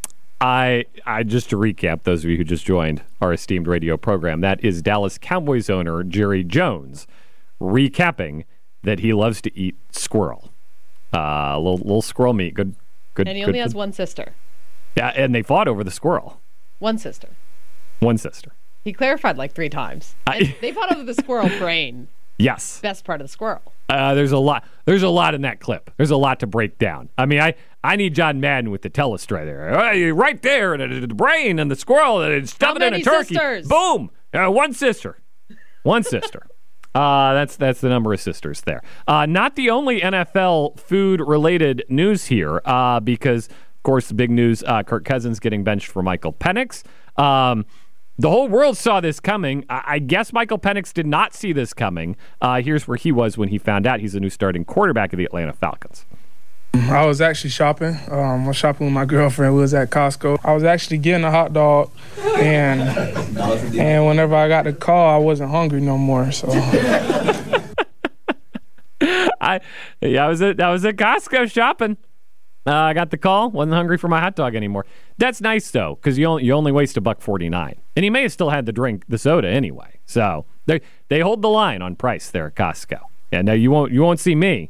I, I just to recap, those of you who just joined our esteemed radio program, that is Dallas Cowboys owner Jerry Jones recapping that he loves to eat squirrel. Uh, a little, little squirrel meat. Good, good. And he good only has food. one sister. Yeah, and they fought over the squirrel. One sister. One sister. He clarified like three times. I, they fought over the squirrel brain. Yes. Best part of the squirrel. Uh, there's a lot. There's a lot in that clip. There's a lot to break down. I mean, I, I need John Madden with the telestray there. Uh, right there, and the, the brain and the squirrel, and stuff it in a turkey. Sisters? Boom. Uh, one sister. One sister. Uh, that's that's the number of sisters there. Uh, not the only N F L food-related news here, uh, because, of course, the big news, uh, Kirk Cousins getting benched for Michael Penix. Um, the whole world saw this coming. I, I guess Michael Penix did not see this coming. Uh, here's where he was when he found out he's the new starting quarterback of the Atlanta Falcons. I was actually shopping. Um, I was shopping with my girlfriend. We was at Costco. I was actually getting a hot dog, and and whenever I got the call, I wasn't hungry no more. So, I yeah, I was at I was at Costco shopping. Uh, I got the call. Wasn't hungry for my hot dog anymore. That's nice though, because you only you only waste a buck forty nine, and he may have still had the drink, the soda anyway. So they they hold the line on price there at Costco. And now you won't you won't see me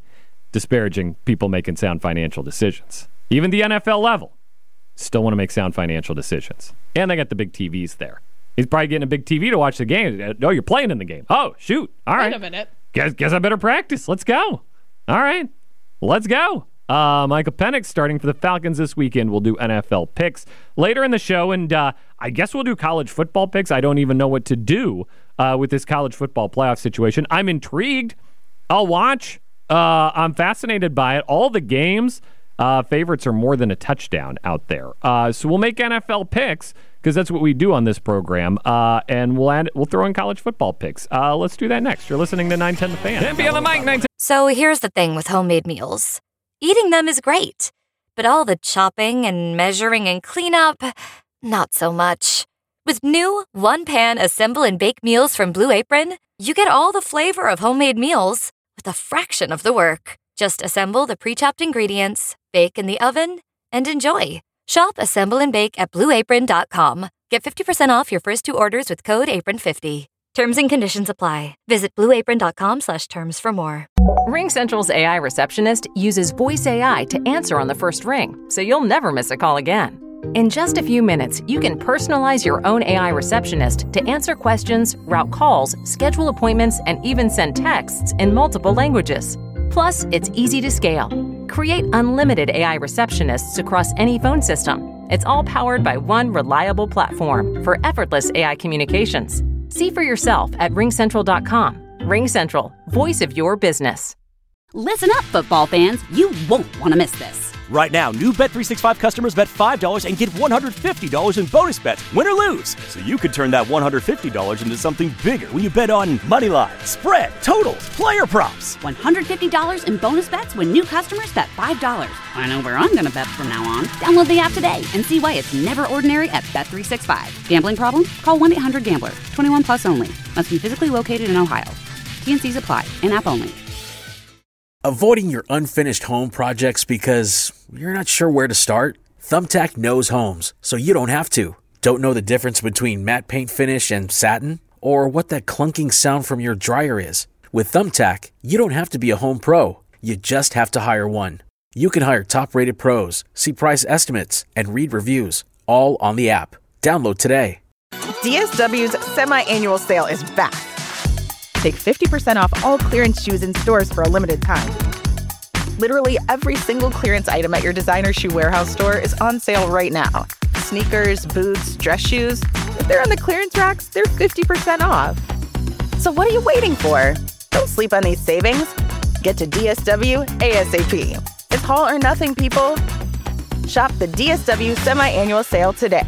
disparaging people making sound financial decisions. Even the N F L level still want to make sound financial decisions. And they got the big T Vs there. He's probably getting a big T V to watch the game. No, you're playing in the game. Oh, shoot. All right. Wait a minute. Guess, guess I better practice. Let's go. All right. Let's go. Uh, Michael Penix starting for the Falcons this weekend. We'll do N F L picks later in the show, and uh, I guess we'll do college football picks. I don't even know what to do uh, with this college football playoff situation. I'm intrigued. I'll watch. Uh, I'm fascinated by it. All the games, uh, favorites are more than a touchdown out there. Uh, so we'll make N F L picks because that's what we do on this program, uh, and we'll add, we'll throw in college football picks. Uh, let's do that next. You're listening to nine ten The Fan. And be on the mic, nine ten. So here's the thing with homemade meals. Eating them is great, but all the chopping and measuring and cleanup, not so much. With new one-pan assemble and bake meals from Blue Apron, you get all the flavor of homemade meals with a fraction of the work. Just assemble the pre-chopped ingredients, bake in the oven, and enjoy. Shop Assemble and Bake at blue apron dot com. Get fifty percent off your first two orders with code apron fifty. Terms and conditions apply. Visit blue apron dot com slash terms for more. RingCentral's A I receptionist uses voice A I to answer on the first ring, so you'll never miss a call again. In just a few minutes, you can personalize your own A I receptionist to answer questions, route calls, schedule appointments, and even send texts in multiple languages. Plus, it's easy to scale. Create unlimited A I receptionists across any phone system. It's all powered by one reliable platform for effortless A I communications. See for yourself at ring central dot com. RingCentral, voice of your business. Listen up, football fans. You won't want to miss this. Right now, new Bet three sixty-five customers bet five dollars and get one hundred fifty dollars in bonus bets, win or lose. So you could turn that one hundred fifty dollars into something bigger when you bet on money line, spread, totals, player props. one hundred fifty dollars in bonus bets when new customers bet five dollars. I know where I'm going to bet from now on. Download the app today and see why it's never ordinary at Bet three sixty-five. Gambling problem? Call one eight hundred gambler. twenty-one plus only. Must be physically located in Ohio. T N Cs apply. In-app only. Avoiding your unfinished home projects because you're not sure where to start? Thumbtack knows homes, so you don't have to. Don't know the difference between matte paint finish and satin? Or what that clunking sound from your dryer is? With Thumbtack, you don't have to be a home pro. You just have to hire one. You can hire top-rated pros, see price estimates, and read reviews, all on the app. Download today. D S W's semi-annual sale is back. Take fifty percent off all clearance shoes in stores for a limited time. Literally every single clearance item at your designer shoe warehouse store is on sale right now. Sneakers, boots, dress shoes. If they're on the clearance racks, they're fifty percent off. So what are you waiting for? Don't sleep on these savings. Get to D S W ASAP. It's haul or nothing, people. Shop the D S W semi-annual sale today.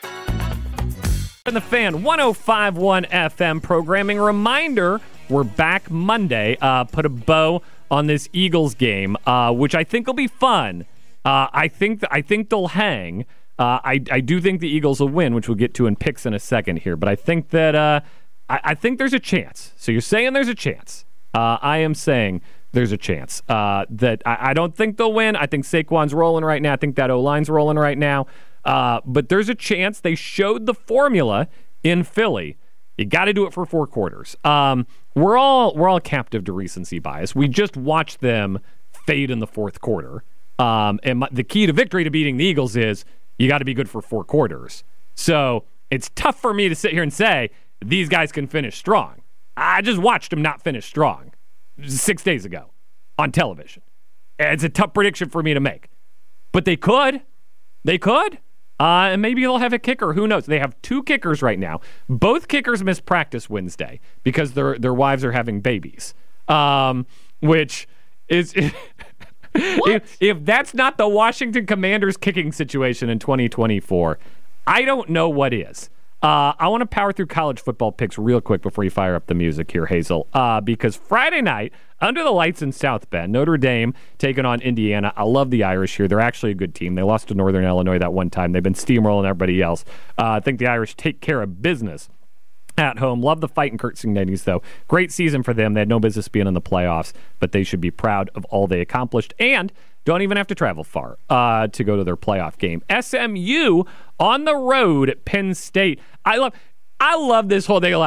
In the Fan, one oh five point one F M programming. Reminder, we're back Monday. Uh, put a bow on this Eagles game, uh, which I think will be fun. Uh, I think th- I think they'll hang. Uh, I I do think the Eagles will win, which we'll get to in picks in a second here. But I think that uh, I, I think there's a chance. So you're saying there's a chance. Uh, I am saying there's a chance uh, that I, I don't think they'll win. I think Saquon's rolling right now. I think that O-line's rolling right now. Uh, but there's a chance. They showed the formula in Philly. You got to do it for four quarters. Um, we're all we're all captive to recency bias. We just watched them fade in the fourth quarter. Um, and my, the key to victory to beating the Eagles is you got to be good for four quarters. So it's tough for me to sit here and say these guys can finish strong. I just watched them not finish strong six days ago on television. It's a tough prediction for me to make. But they could. They could. Uh, and maybe they'll have a kicker. Who knows? They have two kickers right now. Both kickers missed practice Wednesday because their their wives are having babies. Um, which is if, if that's not the Washington Commanders kicking situation in twenty twenty-four, I don't know what is. Uh, I want to power through college football picks real quick before you fire up the music here, Hazel, uh, because Friday night, under the lights in South Bend, Notre Dame taking on Indiana. I love the Irish here. They're actually a good team. They lost to Northern Illinois that one time. They've been steamrolling everybody else. Uh, I think the Irish take care of business at home. Love the fight in Kurt Cignettes, though. Great season for them. They had no business being in the playoffs, but they should be proud of all they accomplished and don't even have to travel far uh, to go to their playoff game. S M U on the road at Penn State. I love I love this whole thing. Like,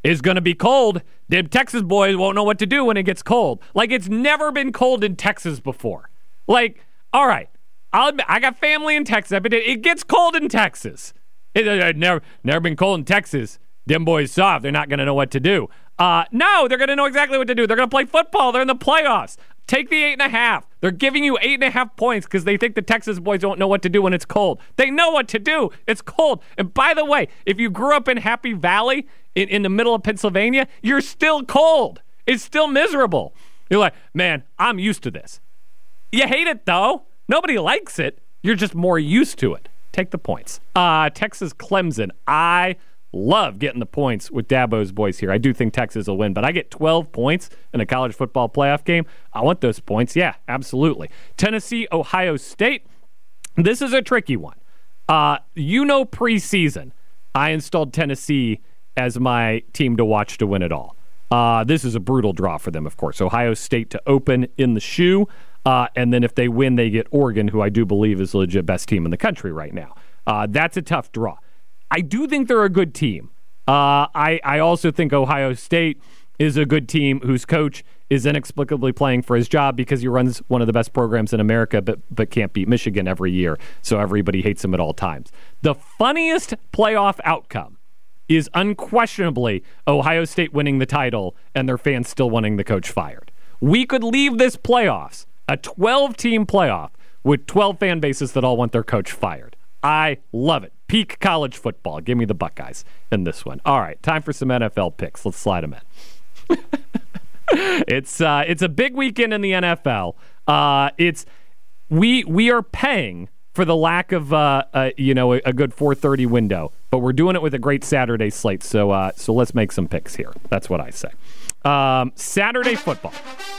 is going to be cold. The Texas boys won't know what to do when it gets cold. Like, it's never been cold in Texas before. Like, all right, I'll admit, I got family in Texas, but it, it gets cold in Texas. It, it, it never, never been cold in Texas. Them boys soft. They're not going to know what to do. Uh, no, they're going to know exactly what to do. They're going to play football. They're in the playoffs. Take the eight and a half. They're giving you eight and a half points because they think the Texas boys don't know what to do when it's cold. They know what to do. It's cold. And by the way, if you grew up in Happy Valley in, in the middle of Pennsylvania, you're still cold. It's still miserable. You're like, man, I'm used to this. You hate it, though. Nobody likes it. You're just more used to it. Take the points. Uh, Texas Clemson. I love getting the points with Dabo's boys here. I do think Texas will win, but I get twelve points in a college football playoff game. I want those points. Yeah, absolutely. Tennessee, Ohio State. This is a tricky one. Uh, you know, preseason, I installed Tennessee as my team to watch to win it all. Uh, this is a brutal draw for them, of course. Ohio State to open in the shoe, uh, and then if they win, they get Oregon, who I do believe is the legit best team in the country right now. Uh, that's a tough draw. I do think they're a good team. Uh, I, I also think Ohio State is a good team whose coach is inexplicably playing for his job because he runs one of the best programs in America, but but can't beat Michigan every year, so everybody hates him at all times. The funniest playoff outcome is unquestionably Ohio State winning the title and their fans still wanting the coach fired. We could leave this playoffs, a twelve-team playoff, with twelve fan bases that all want their coach fired. I love it. Peak college football. Give me the Buckeyes in this one. All right, time for some N F L picks. Let's slide them in. it's uh, it's a big weekend in the N F L. Uh, it's we we are paying for the lack of uh, uh, you know a, a good four thirty window, but we're doing it with a great Saturday slate. So uh, so let's make some picks here. That's what I say. Um, Saturday football.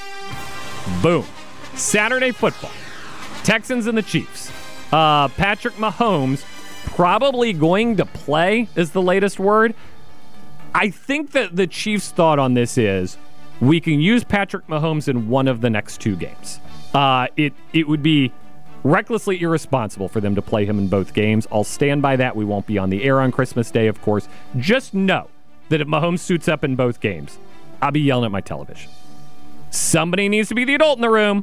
Boom. Saturday football. Texans and the Chiefs. Uh, Patrick Mahomes probably going to play is the latest word. I think that the Chiefs' thought on this is we can use Patrick Mahomes in one of the next two games. Uh, it it would be recklessly irresponsible for them to play him in both games. I'll stand by that. We won't be on the air on Christmas Day, of course. Just know that if Mahomes suits up in both games, I'll be yelling at my television. Somebody needs to be the adult in the room.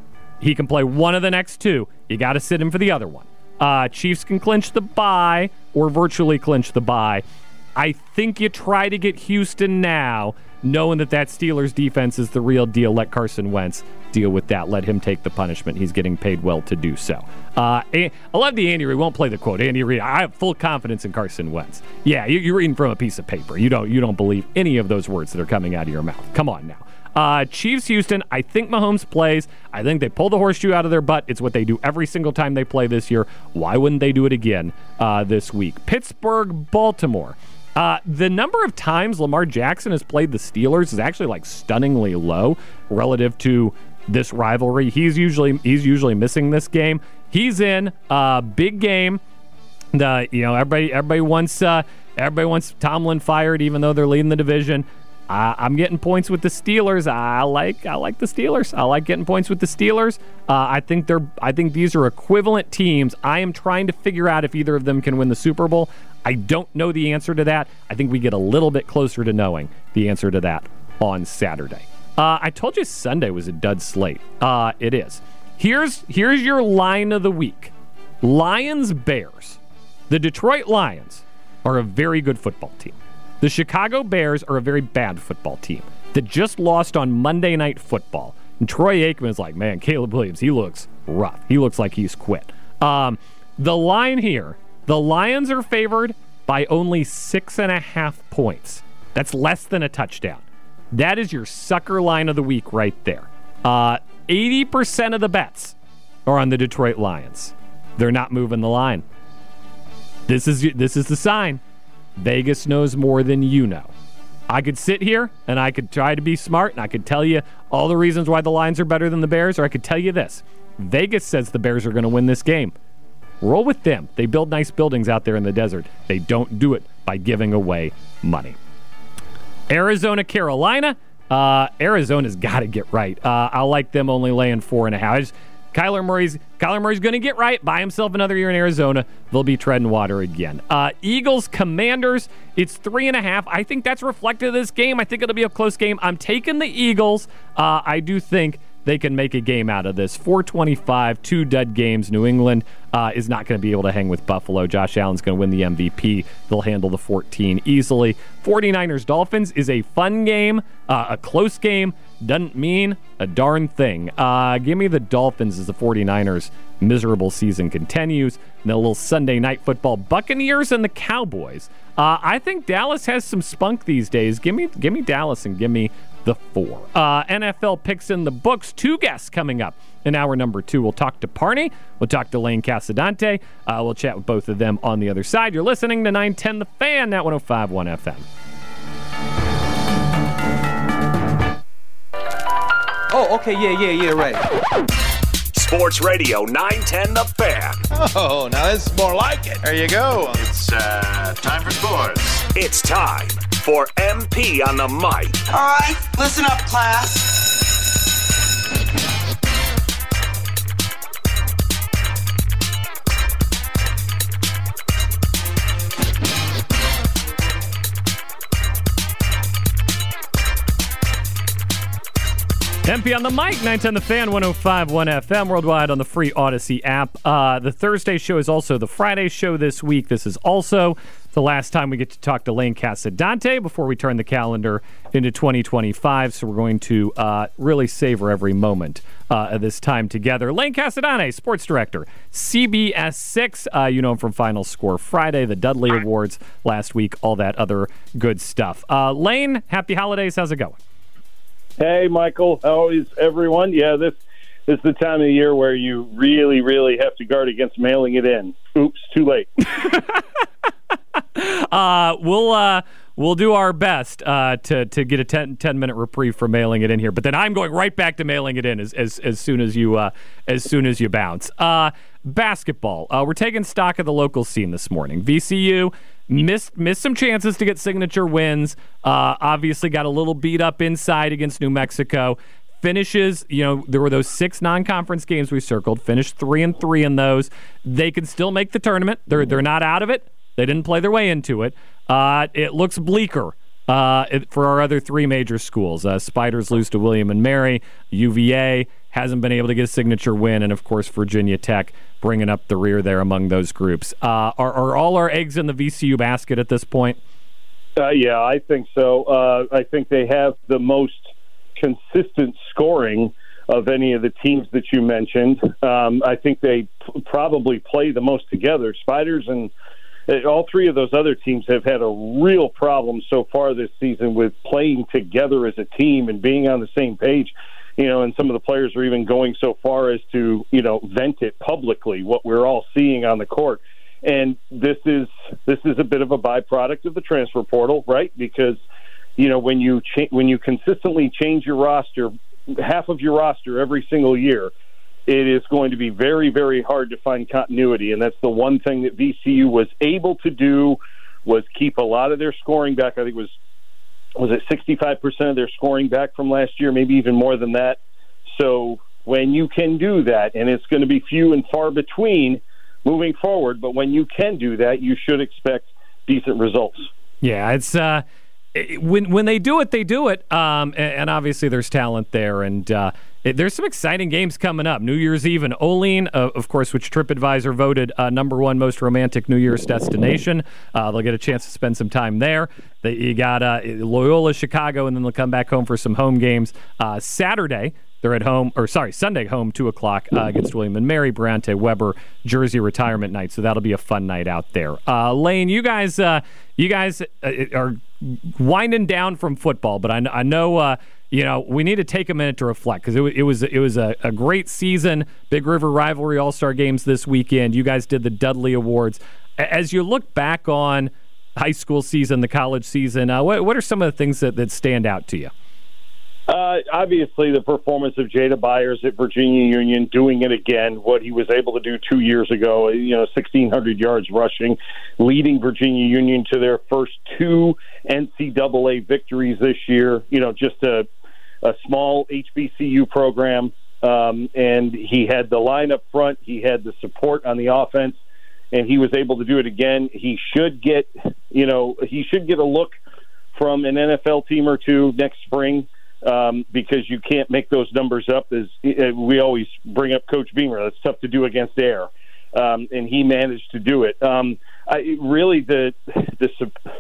He can play one of the next two. You got to sit him for the other one. Uh, Chiefs can clinch the bye or virtually clinch the bye. I think you try to get Houston now, knowing that that Steelers defense is the real deal. Let Carson Wentz deal with that. Let him take the punishment. He's getting paid well to do so. Uh, I love the Andy Reid. Won't play the quote. Andy Reid, I have full confidence in Carson Wentz. Yeah, you're reading from a piece of paper. You don't, you don't believe any of those words that are coming out of your mouth. Come on now. Uh, Chiefs, Houston, I think Mahomes plays. I think they pull the horseshoe out of their butt. It's what they do every single time they play this year. Why wouldn't they do it again uh, this week? Pittsburgh, Baltimore. Uh, the number of times Lamar Jackson has played the Steelers is actually like stunningly low relative to this rivalry. He's usually he's usually missing this game. He's in a uh, big game. The you know everybody everybody wants uh, everybody wants Tomlin fired, even though they're leading the division. Uh, I'm getting points with the Steelers. I like I like the Steelers. I like getting points with the Steelers. Uh, I think they're I think these are equivalent teams. I am trying to figure out if either of them can win the Super Bowl. I don't know the answer to that. I think we get a little bit closer to knowing the answer to that on Saturday. Uh, I told you Sunday was a dud slate. Uh, it is. Here's here's your line of the week. Lions Bears. The Detroit Lions are a very good football team. The Chicago Bears are a very bad football team that just lost on Monday Night Football. And Troy Aikman is like, man, Caleb Williams, he looks rough. He looks like he's quit. Um, the line here, the Lions are favored by only six and a half points. That's less than a touchdown. That is your sucker line of the week right there. Uh, eighty percent of the bets are on the Detroit Lions. They're not moving the line. This is this is the sign. Vegas knows more than you know. I could sit here and I could try to be smart and I could tell you all the reasons why the Lions are better than the Bears, or I could tell you this. Vegas says the Bears are going to win this game. Roll with them. They build nice buildings out there in the desert. They don't do it by giving away money. Arizona, Carolina. Uh, Arizona's got to get right. Uh, I like them only laying four and a half. I just, Kyler Murray's Kyler Murray's going to get right, buy himself another year in Arizona. They'll be treading water again. Uh, Eagles, Commanders, it's three and a half. I think that's reflective of this game. I think it'll be a close game. I'm taking the Eagles. Uh, I do think they can make a game out of this. four twenty-five, two dud games. New England uh, is not going to be able to hang with Buffalo. Josh Allen's going to win the M V P. They'll handle the fourteen easily. 49ers Dolphins is a fun game, uh, a close game. Doesn't mean a darn thing. Uh, give me the Dolphins as the 49ers' miserable season continues. And a little Sunday night football, Buccaneers and the Cowboys. Uh, I think Dallas has some spunk these days. Give me, give me Dallas and give me the four. Uh, N F L picks in the books. Two guests coming up in hour number two. We'll talk to Parney. We'll talk to Lane Casadante. Uh, we'll chat with both of them on the other side. You're listening to nine ten The Fan, at one oh five point one F M. Oh, okay, yeah, yeah, yeah, right. Sports Radio nine ten The Fan. Oh, now this is more like it. There you go. It's uh, time for sports. It's time for M P on the mic. All right, listen up, class. M P on the mic, nine ten The Fan, one oh five point one F M, worldwide on the free Odyssey app. Uh, the Thursday show is also the Friday show this week. This is also the last time we get to talk to Lane Casadante before we turn the calendar into twenty twenty-five, so we're going to uh, really savor every moment uh, of this time together. Lane Casadante, sports director, C B S six. Uh, you know him from Final Score Friday, the Dudley Awards last week, all that other good stuff. Uh, Lane, happy holidays. How's it going? Hey, Michael. Always, everyone. Yeah, this, this is the time of the year where you really, really have to guard against mailing it in. Oops, too late. uh, we'll uh, we'll do our best uh, to to get a ten, ten minute reprieve for mailing it in here. But then I'm going right back to mailing it in as as, as soon as you uh, as soon as you bounce. Uh, basketball. Uh, we're taking stock of the local scene this morning. V C U. Missed missed some chances to get signature wins. Uh, obviously got a little beat up inside against New Mexico. Finishes, you know, there were those six non-conference games we circled. Finished three and three in those. They can still make the tournament. They're they're not out of it. They didn't play their way into it. Uh, it looks bleaker uh, it, for our other three major schools. Uh, Spiders lose to William and Mary. U V A hasn't been able to get a signature win, and of course Virginia Tech bringing up the rear there among those groups. Uh, are, are all our eggs in the V C U basket at this point? Uh, yeah, I think so. Uh, I think they have the most consistent scoring of any of the teams that you mentioned. Um, I think they p- probably play the most together. Spiders and uh, all three of those other teams have had a real problem so far this season with playing together as a team and being on the same page. You know, and some of the players are even going so far as to, you know, vent it publicly, what we're all seeing on the court. And this is this is a bit of a byproduct of the transfer portal, right? Because, you know, when you cha- when you consistently change your roster, half of your roster every single year, it is going to be very, very hard to find continuity. And that's the one thing that V C U was able to do, was keep a lot of their scoring back. I think it was was it sixty-five percent of their scoring back from last year, maybe even more than that. So when you can do that, and it's going to be few and far between moving forward, but when you can do that, you should expect decent results. Yeah, it's uh, it, when when they do it, they do it, um, and, and obviously there's talent there, and uh, it, there's some exciting games coming up. New Year's Eve in Olean, uh, of course, which TripAdvisor voted uh, number one most romantic New Year's destination. Uh, they'll get a chance to spend some time there. They, you got uh, Loyola, Chicago, and then they'll come back home for some home games. Uh, Saturday, they're at home, or sorry, Sunday home, two o'clock uh, against William and Mary, Bronte Weber, Jersey retirement night. So that'll be a fun night out there. Uh, Lane, you guys, uh, you guys uh, are winding down from football, but I, I know uh, you know we need to take a minute to reflect, because it, it was it was a, a great season. Big River Rivalry All-Star Games this weekend. You guys did the Dudley Awards. As you look back on high school season, the college season, uh, what, what are some of the things that, that stand out to you? Uh, obviously, the performance of Jada Byers at Virginia Union, doing it again, what he was able to do two years ago, you know, sixteen hundred yards rushing, leading Virginia Union to their first two N C double A victories this year. You know, just a, a small H B C U program Um, and he had the line up front. He had the support on the offense, and he was able to do it again. He should get, you know, he should get a look from an N F L team or two next spring, um, because you can't make those numbers up. As we always bring up Coach Beamer, that's tough to do against air, um, and he managed to do it. Um, I, really, the the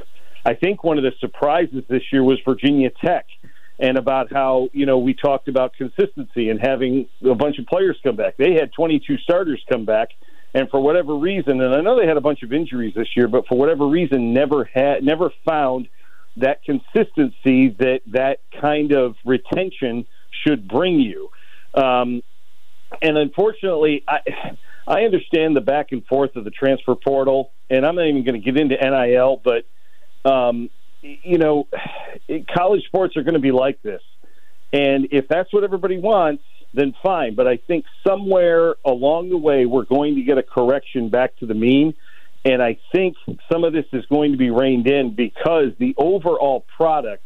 I think one of the surprises this year was Virginia Tech. And about how, you know, we talked about consistency and having a bunch of players come back. They had twenty-two starters come back, and for whatever reason, and I know they had a bunch of injuries this year, but for whatever reason, never had, never found that consistency that that kind of retention should bring you. Um, and unfortunately, I, I understand the back and forth of the transfer portal, and I'm not even going to get into N I L, but um, you know, college sports are going to be like this. And if that's what everybody wants, then fine. But I think somewhere along the way, we're going to get a correction back to the mean. And I think some of this is going to be reined in because the overall product,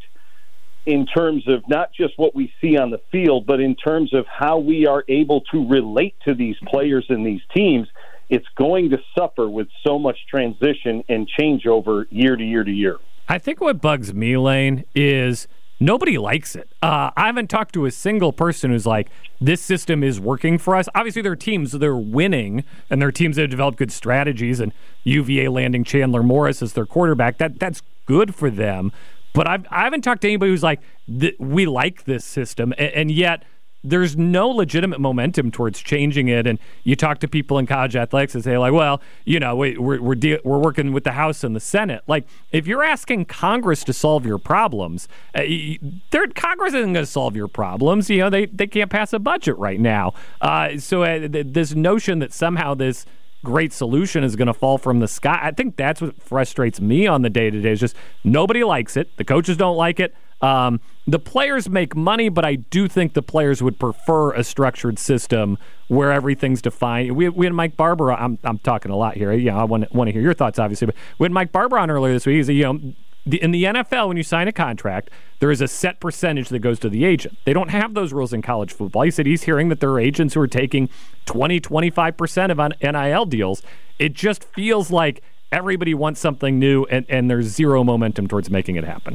in terms of not just what we see on the field, but in terms of how we are able to relate to these players and these teams, it's going to suffer with so much transition and changeover year to year to year. I think what bugs me, Lane, is nobody likes it. Uh, I haven't talked to a single person who's like, this system is working for us. Obviously, there are teams that are winning, and there are teams that have developed good strategies, and U V A landing Chandler Morris as their quarterback. That That's good for them. But I've, I haven't talked to anybody who's like, we like this system, and, and yet there's no legitimate momentum towards changing it. And you talk to people in college athletics and say, like, well, you know, we, we're we're, de- we're working with the House and the Senate. Like, if you're asking Congress to solve your problems, uh, Congress isn't going to solve your problems. You know, they, they can't pass a budget right now. Uh, so uh, th- this notion that somehow this great solution is going to fall from the sky, I think that's what frustrates me on the day-to-day is just nobody likes it. The coaches don't like it. Um, the players make money, but I do think the players would prefer a structured system where everything's defined. We, we had Mike Barber. I'm I'm talking a lot here. Yeah, I want want to hear your thoughts, obviously. But we had Mike Barber on earlier this week. He said, you know, the, in the N F L, when you sign a contract, there is a set percentage that goes to the agent. They don't have those rules in college football. He said he's hearing that there are agents who are taking twenty, twenty-five percent of N I L deals. It just feels like everybody wants something new, and, and there's zero momentum towards making it happen.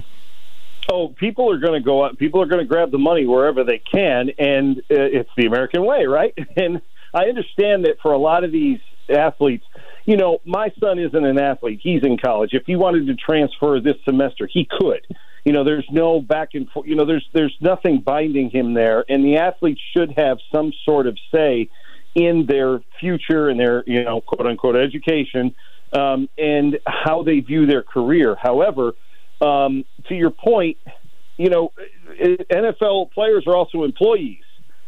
Oh, people are going to go up. People are going to grab the money wherever they can, and uh, it's the American way, right? And I understand that for a lot of these athletes, you know, my son isn't an athlete. He's in college. If he wanted to transfer this semester, he could. You know, there's no back and forth. You know, there's there's nothing binding him there, and the athletes should have some sort of say in their future and their, you know, quote unquote education, um, and how they view their career. However, Um, to your point, you know, N F L players are also employees.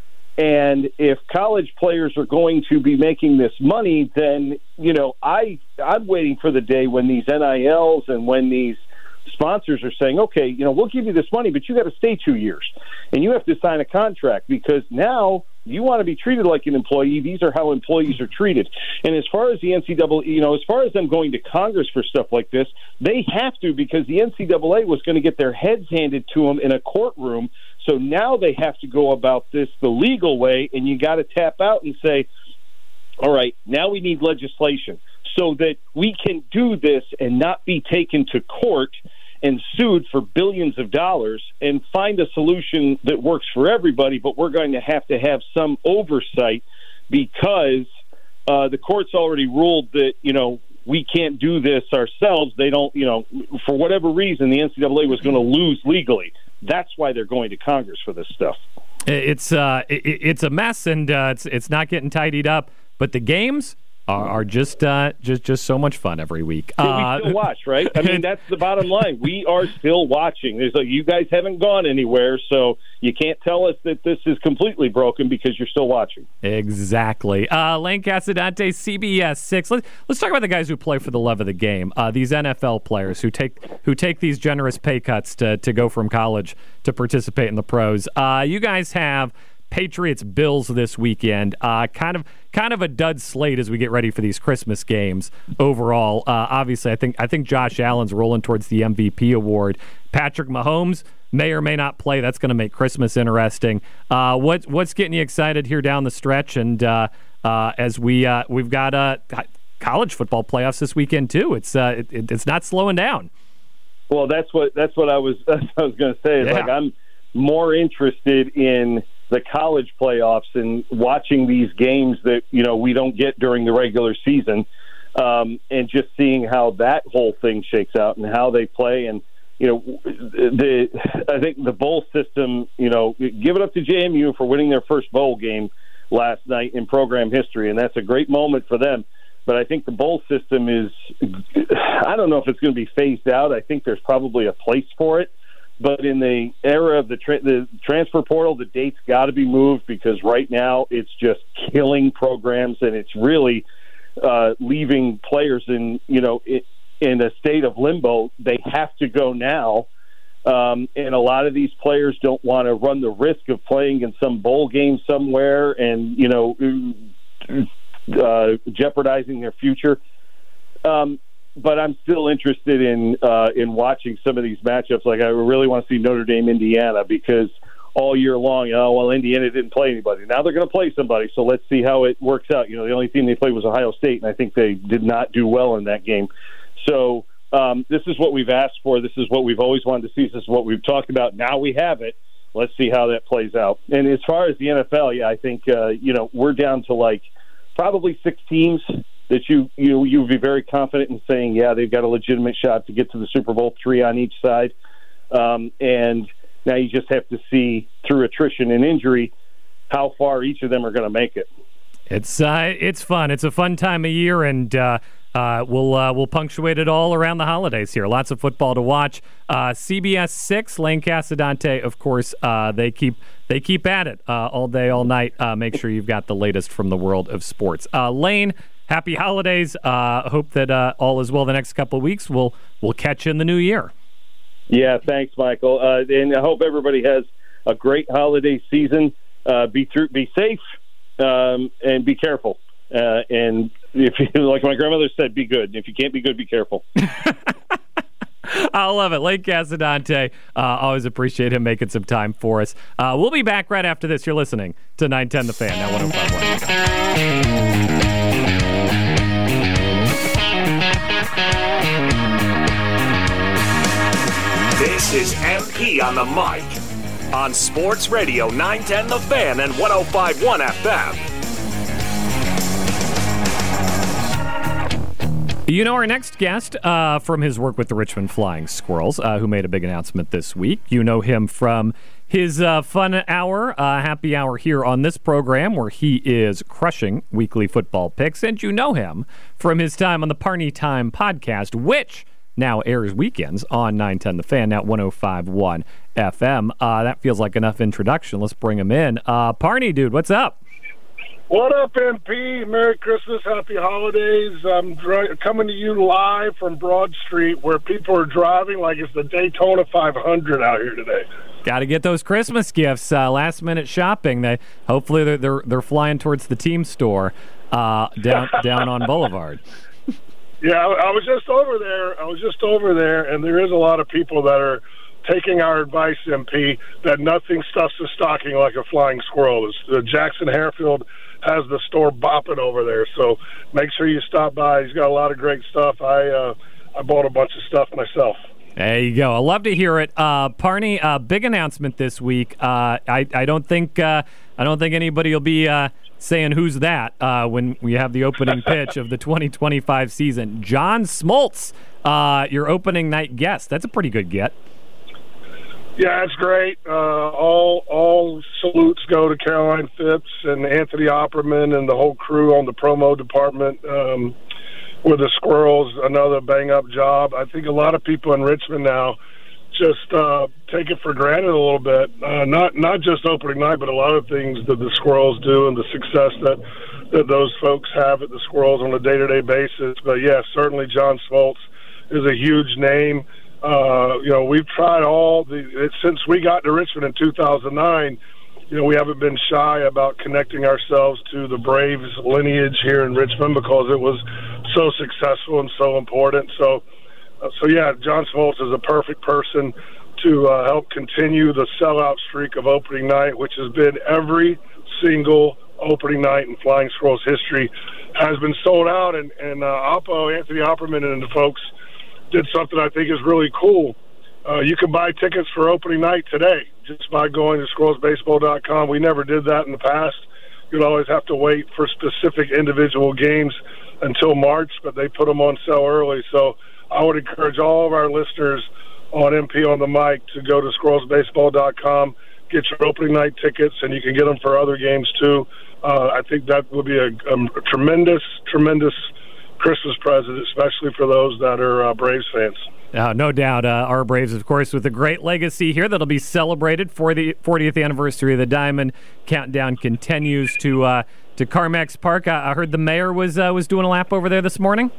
And if college players are going to be making this money, then, you know, I, I'm waiting for the day when these N I Ls and when these sponsors are saying, okay, you know, we'll give you this money, but you got to stay two years. And you have to sign a contract because now you want to be treated like an employee. These are how employees are treated. And as far as the N C double A, you know, as far as them going to Congress for stuff like this, they have to because the N C double A was going to get their heads handed to them in a courtroom. So now they have to go about this the legal way, and you got to tap out and say, all right, now we need legislation so that we can do this and not be taken to court and sued for billions of dollars and find a solution that works for everybody, but we're going to have to have some oversight because uh, the court's already ruled that, you know, we can't do this ourselves. They don't, you know, for whatever reason, the N C double A was going to lose legally. That's why they're going to Congress for this stuff. It's uh, it, it's a mess, and uh, it's it's not getting tidied up. But the games are, are just uh, just just so much fun every week. Uh, we still watch, right? I mean, that's the bottom line. We are still watching. There's like, you guys haven't gone anywhere, so you can't tell us that this is completely broken because you're still watching. Exactly. Uh, Lane Casadante, C B S six. Let's let's talk about the guys who play for the love of the game. Uh, these N F L players who take who take these generous pay cuts to to go from college to participate in the pros. Uh, you guys have Patriots Bills this weekend. Uh, kind of kind of a dud slate as we get ready for these Christmas games overall. Uh, obviously, I think I think Josh Allen's rolling towards the M V P award. Patrick Mahomes, may or may not play. That's going to make Christmas interesting. Uh, what what's getting you excited here down the stretch? And uh, uh, as we uh, we've got uh, college football playoffs this weekend too. It's uh, it, it's not slowing down. Well, that's what that's what I was that's what I was going to say. It's Yeah. like I'm more interested in the college playoffs and watching these games that you know we don't get during the regular season, um, and just seeing how that whole thing shakes out and how they play. And you know, the I think the bowl system. You know, give it up to J M U for winning their first bowl game last night in program history, and that's a great moment for them. But I think the bowl system is, I don't know if it's going to be phased out. I think there's probably a place for it. But in the era of the, tra- the transfer portal, the date's got to be moved because right now it's just killing programs and it's really uh, leaving players in, you know, in, in a state of limbo. They have to go now. Um, and a lot of these players don't want to run the risk of playing in some bowl game somewhere and, you know, Uh, jeopardizing their future, um, but I'm still interested in uh, in watching some of these matchups. Like I really want to see Notre Dame, Indiana, because all year long, oh well, Indiana didn't play anybody. Now they're going to play somebody, so let's see how it works out. You know, the only team they played was Ohio State, and I think they did not do well in that game. So um, this is what we've asked for. This is what we've always wanted to see. This is what we've talked about. Now we have it. Let's see how that plays out. And as far as the N F L, yeah, I think uh, you know we're down to like. Probably six teams that you you you would be very confident in saying, yeah, they've got a legitimate shot to get to the Super Bowl, three on each side. Um, and now you just have to see through attrition and injury how far each of them are going to make it. It's uh, it's fun. It's a fun time of year, and uh, uh, we'll uh, we'll punctuate it all around the holidays here. Lots of football to watch. Uh, C B S six, Lane Casadante, of course. Uh, they keep they keep at it uh, all day, all night. Uh, make sure you've got the latest from the world of sports. Uh, Lane, happy holidays. Uh, hope that uh, all is well the next couple of weeks. We'll we'll catch you in the new year. Yeah, thanks, Michael. Uh, and I hope everybody has a great holiday season. Uh, be through, be safe. Um, and be careful. Uh, and if you, like my grandmother said, be good. If you can't be good, be careful. I love it. Lane Casadante, uh, always appreciate him making some time for us. Uh, we'll be back right after this. You're listening to nine ten The Fan, now one oh five point one. This is M P on the mic. On Sports Radio nine ten The Fan and one oh five point one F M. You know our next guest uh, from his work with the Richmond Flying Squirrels, uh, who made a big announcement this week. You know him from his uh, fun hour, uh, happy hour here on this program, where he is crushing weekly football picks. And you know him from his time on the Parney Time podcast, which now airs weekends on nine ten The Fan, now one oh five point one F M. Uh, that feels like enough introduction. Let's bring him in. Uh, Parney, dude, what's up? What up, M P? Merry Christmas, Happy Holidays. I'm dri- coming to you live from Broad Street, where people are driving like it's the Daytona five hundred out here today. Got to get those Christmas gifts. Uh, last minute shopping. They hopefully they're they're, they're flying towards the team store uh, down down on Boulevard. Yeah, I, I was just over there. I was just over there, and there is a lot of people that are taking our advice, M P, that nothing stuffs the stocking like a flying squirrel. It's, uh, Jackson Harefield has the store bopping over there, so make sure you stop by. He's got a lot of great stuff. I uh, I bought a bunch of stuff myself. There you go. I love to hear it, uh, Parney. Uh, big announcement this week. Uh, I I don't think uh, I don't think anybody will be uh, saying who's that uh, when we have the opening pitch of the twenty twenty-five season. John Smoltz, uh, your opening night guest. That's a pretty good get. Yeah, it's great. Uh, all all salutes go to Caroline Phipps and Anthony Opperman and the whole crew on the promo department um, with the Squirrels. Another bang-up job. I think a lot of people in Richmond now just uh, take it for granted a little bit. Uh, not not just opening night, but a lot of things that the Squirrels do and the success that, that those folks have at the Squirrels on a day-to-day basis. But, yeah, certainly John Smoltz is a huge name. Uh, you know, we've tried all the it, since we got to Richmond in two thousand nine. You know, we haven't been shy about connecting ourselves to the Braves lineage here in Richmond because it was so successful and so important. So, uh, so yeah, John Smoltz is a perfect person to uh, help continue the sellout streak of opening night, which has been every single opening night in Flying Squirrels history has been sold out. And, and uh, Oppo, Anthony Opperman and the folks did something I think is really cool. Uh, you can buy tickets for opening night today just by going to squirrels baseball dot com. We never did that in the past. You'd always have to wait for specific individual games until March, but they put them on sale early. So I would encourage all of our listeners on M P on the Mic to go to squirrels baseball dot com, get your opening night tickets, and you can get them for other games too. Uh, I think that would be a, a tremendous, tremendous Christmas present, especially for those that are uh, Braves fans. Uh, no doubt. Uh, our Braves, of course, with a great legacy here that'll be celebrated for the fortieth anniversary of the Diamond. Countdown continues to uh, to Carmex Park. I, I heard the mayor was uh, was doing a lap over there this morning.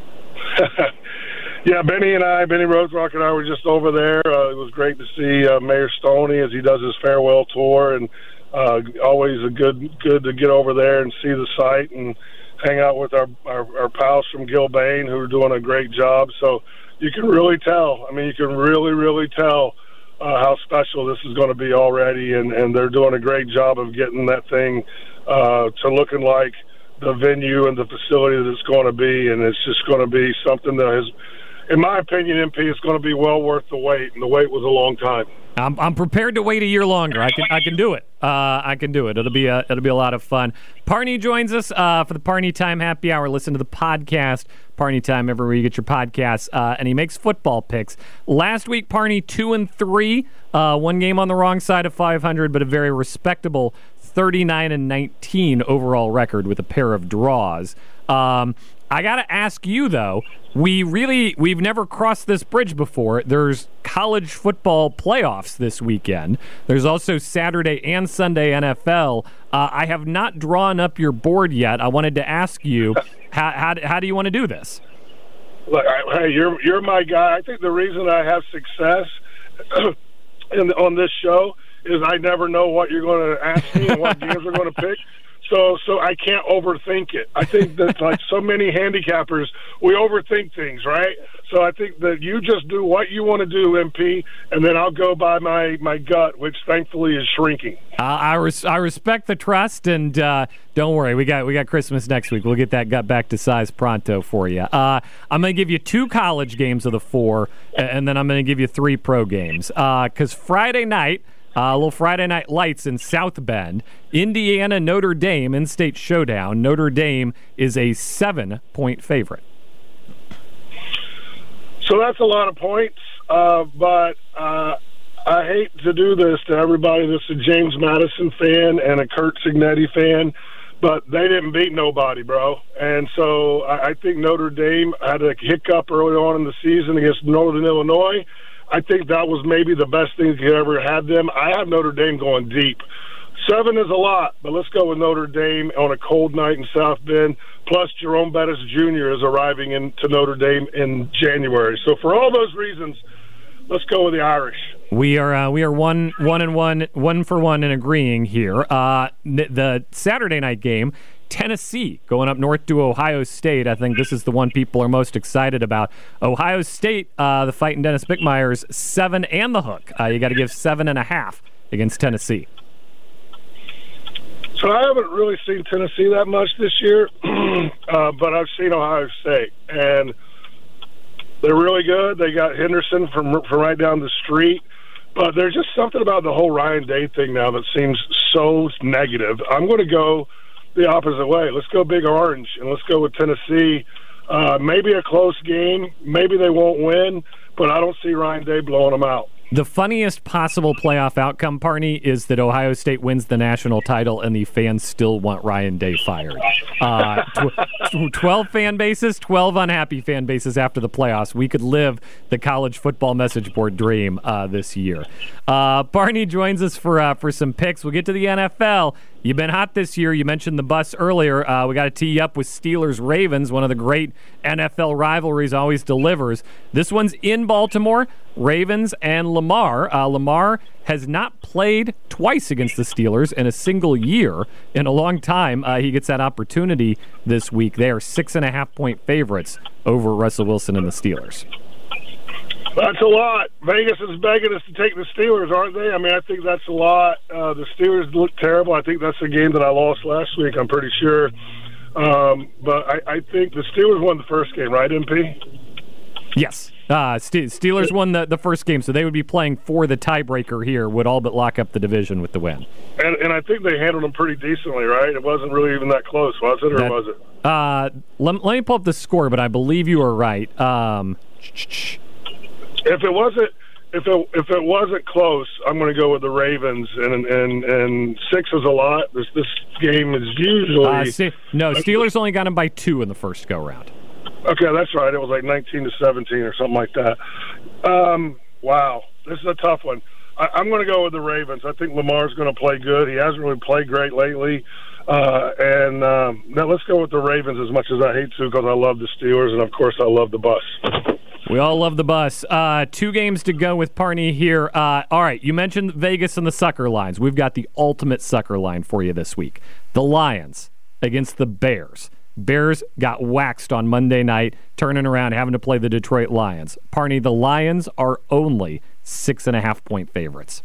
Yeah, Benny and I, Benny Roserock and I were just over there. Uh, it was great to see uh, Mayor Stoney as he does his farewell tour, and uh, always a good good to get over there and see the site and hang out with our, our, our pals from Gilbane who are doing a great job. So you can really tell. I mean, you can really, really tell uh, how special this is going to be already, and, and they're doing a great job of getting that thing uh, to looking like the venue and the facility that it's going to be, and it's just going to be something that has, in my opinion, M P, it's going to be well worth the wait, and the wait was a long time. I'm I'm prepared to wait a year longer. I can I can do it. Uh, I can do it. It'll be a it'll be a lot of fun. Parney joins us uh, for the Parney Time Happy Hour. Listen to the podcast Parney Time everywhere you get your podcasts, uh, and he makes football picks. Last week, Parney two and three, uh, one game on the wrong side of five hundred, but a very respectable thirty-nine and nineteen overall record with a pair of draws. Um, I got to ask you, though, we really, we've never crossed this bridge before. There's college football playoffs this weekend. There's also Saturday and Sunday N F L. Uh, I have not drawn up your board yet. I wanted to ask you, how, how, how do you want to do this? Look, I, hey, you're you're my guy. I think the reason I have success in, on this show is I never know what you're going to ask me and what games we're going to pick. So so I can't overthink it. I think that, like so many handicappers, we overthink things, right? So I think that you just do what you want to do, M P, and then I'll go by my, my gut, which thankfully is shrinking. Uh, I res- I respect the trust, and uh, don't worry, we got we got Christmas next week. We'll get that gut back to size pronto for you. Uh, I'm going to give you two college games of the four, and then I'm going to give you three pro games. Because uh, Friday night, Uh, a little Friday Night Lights in South Bend. Indiana, Notre Dame, in-state showdown. Notre Dame is a seven-point favorite. So that's a lot of points, uh, but uh, I hate to do this to everybody that's a James Madison fan and a Kurt Signetti fan, but they didn't beat nobody, bro. And so I, I think Notre Dame had a hiccup early on in the season against Northern Illinois. I think that was maybe the best thing that could ever had them. I have Notre Dame going deep. Seven is a lot, but let's go with Notre Dame on a cold night in South Bend. Plus, Jerome Bettis Junior is arriving into Notre Dame in January. So for all those reasons, let's go with the Irish. We are uh, we are one one and one one for one in agreeing here. Uh, the Saturday night game, Tennessee going up north to Ohio State. I think this is the one people are most excited about. Ohio State, uh, the fighting Dennis Bickmeyer's seven and the hook. Uh, you got to give seven and a half against Tennessee. So I haven't really seen Tennessee that much this year, uh, but I've seen Ohio State, and they're really good. They got Henderson from from right down the street. But there's just something about the whole Ryan Day thing now that seems so negative. I'm going to go the opposite way. Let's go Big Orange, and let's go with Tennessee. Uh, maybe a close game. Maybe they won't win, but I don't see Ryan Day blowing them out. The funniest possible playoff outcome, Parney, is that Ohio State wins the national title and the fans still want Ryan Day fired. Uh, tw- twelve fan bases, twelve unhappy fan bases after the playoffs. We could live the college football message board dream uh, this year. Uh, Parney joins us for uh, for some picks. We'll get to the N F L. You've been hot this year. You mentioned the bus earlier. Uh, we got to tee you up with Steelers-Ravens, one of the great N F L rivalries, always delivers. This one's in Baltimore. Ravens and Lamar. Uh, Lamar has not played twice against the Steelers in a single year in a long time. Uh, he gets that opportunity this week. They are six and a half point favorites over Russell Wilson and the Steelers. That's a lot. Vegas is begging us to take the Steelers, aren't they? I mean, I think that's a lot. Uh, the Steelers look terrible. I think that's the game that I lost last week, I'm pretty sure. Um, but I, I think the Steelers won the first game, right, M P? Yes. Uh, Ste- Steelers won the, the first game, so they would be playing for the tiebreaker here, would all but lock up the division with the win. And, and I think they handled them pretty decently, right? It wasn't really even that close, was it, or that, was it? Uh, let, let me pull up the score, but I believe you are right. Um, if it wasn't, if it if it wasn't close, I'm going to go with the Ravens, and and and six is a lot. This this game is usually uh, see, no. Steelers only got them by two in the first go round. Okay, that's right. It was like nineteen to seventeen or something like that. Um, wow, this is a tough one. I, I'm going to go with the Ravens. I think Lamar's going to play good. He hasn't really played great lately. Uh, and um, now let's go with the Ravens as much as I hate to because I love the Steelers, and, of course, I love the bus. We all love the bus. Uh, two games to go with Parney here. Uh, all right, you mentioned Vegas and the sucker lines. We've got the ultimate sucker line for you this week. The Lions against the Bears. Bears got waxed on Monday night, turning around, having to play the Detroit Lions. Parney, the Lions are only six and a half point favorites.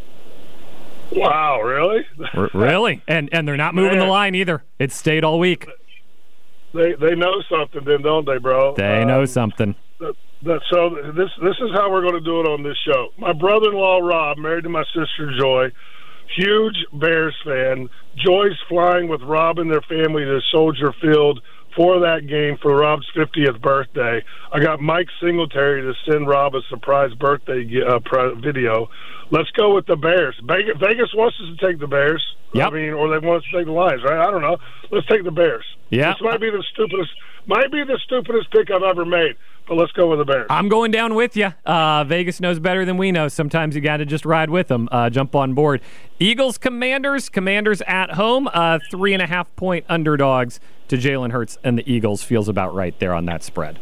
Wow, really? R- really? And and they're not moving Man. the line either. It's stayed all week. They they know something, then, don't they, bro? They um, know something. That, that, so this this is how we're going to do it on this show. My brother-in-law, Rob, married to my sister, Joy, huge Bears fan. Joy's flying with Rob and their family to Soldier Field for that game for Rob's fiftieth birthday. I got Mike Singletary to send Rob a surprise birthday uh, video. Let's go with the Bears. Vegas, Vegas wants us to take the Bears. Yep. I mean, or they want us to take the Lions, right? I don't know. Let's take the Bears. Yeah. This might be the stupidest, might be the stupidest pick I've ever made. But let's go with the Bears. I'm going down with you. Uh, Vegas knows better than we know. Sometimes you got to just ride with them, uh, jump on board. Eagles, Commanders. Commanders at home. Uh, three and a half point underdogs to Jalen Hurts and the Eagles. Feels about right there on that spread.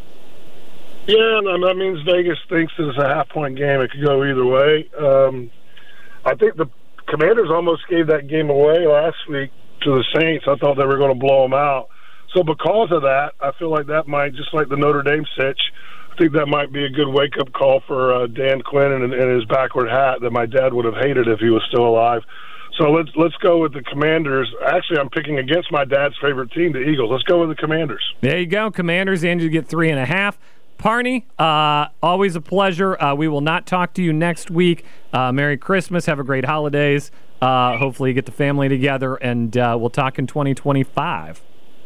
Yeah, and that means Vegas thinks it's a half point game. It could go either way. Um, I think the Commanders almost gave that game away last week to the Saints. I thought they were going to blow them out. So because of that, I feel like that might, just like the Notre Dame sitch, I think that might be a good wake-up call for uh, Dan Quinn and, and his backward hat that my dad would have hated if he was still alive. So let's let's go with the Commanders. Actually, I'm picking against my dad's favorite team, the Eagles. Let's go with the Commanders. There you go. Commanders, and you get three and a half. Parney, uh, always a pleasure. Uh, we will not talk to you next week. Uh, Merry Christmas. Have a great holidays. Uh, hopefully you get the family together, and uh, we'll talk in twenty twenty-five.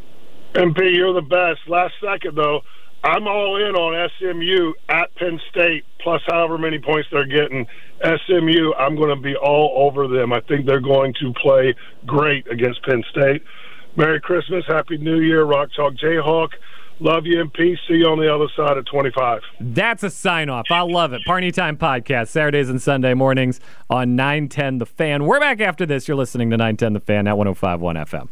M P, you're the best. Last second, though, I'm all in on S M U at Penn State, plus however many points they're getting. S M U, I'm going to be all over them. I think they're going to play great against Penn State. Merry Christmas, Happy New Year, Rock Chalk Jayhawk. Love you, M P. See you on the other side of twenty-five. That's a sign-off. I love it. Parney Time Podcast, Saturdays and Sunday mornings on nine ten The Fan. We're back after this. You're listening to nine ten The Fan at one oh five point one F M.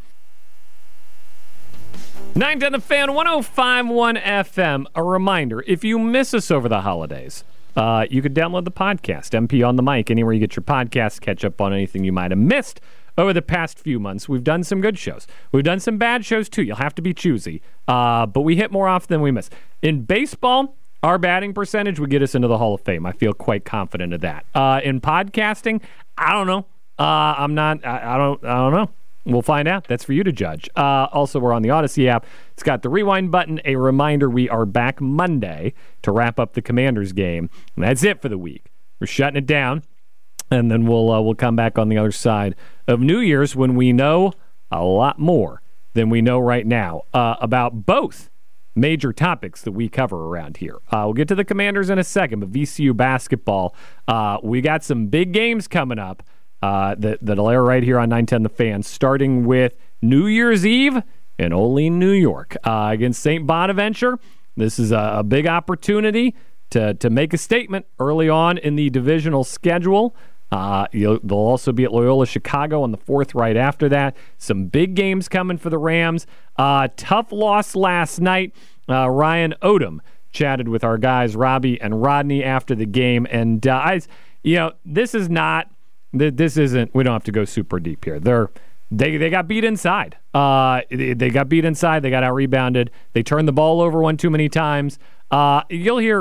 nine ten The Fan, one oh five point one F M. A reminder, if you miss us over the holidays, uh, you could download the podcast, M P on the Mic, anywhere you get your podcasts, catch up on anything you might have missed over the past few months. We've done some good shows. We've done some bad shows, too. You'll have to be choosy. Uh, but we hit more often than we miss. In baseball, our batting percentage would get us into the Hall of Fame. I feel quite confident of that. Uh, in podcasting, I don't know. Uh, I'm not, I, I don't, I don't know. We'll find out. That's for you to judge. Uh, also, we're on the Odyssey app. It's got the rewind button. A reminder, we are back Monday to wrap up the Commanders game. And that's it for the week. We're shutting it down. And then we'll uh, we'll come back on the other side of New Year's when we know a lot more than we know right now uh, about both major topics that we cover around here. Uh, we'll get to the Commanders in a second, but V C U basketball, uh, we got some big games coming up uh, that, that'll air right here on nine ten The Fan, starting with New Year's Eve in Olean, New York, uh, against Saint Bonaventure. This is a, a big opportunity to, to make a statement early on in the divisional schedule. Uh, you'll, they'll also be at Loyola Chicago on the fourth right after that. Some big games coming for the Rams. Uh, tough loss last night. Uh, Ryan Odom chatted with our guys, Robbie and Rodney, after the game. And, uh, I, you know, this is not, this isn't, we don't have to go super deep here. They're, they they got beat inside. Uh, they, they got beat inside. They got out-rebounded. They turned the ball over one too many times. Uh, you'll hear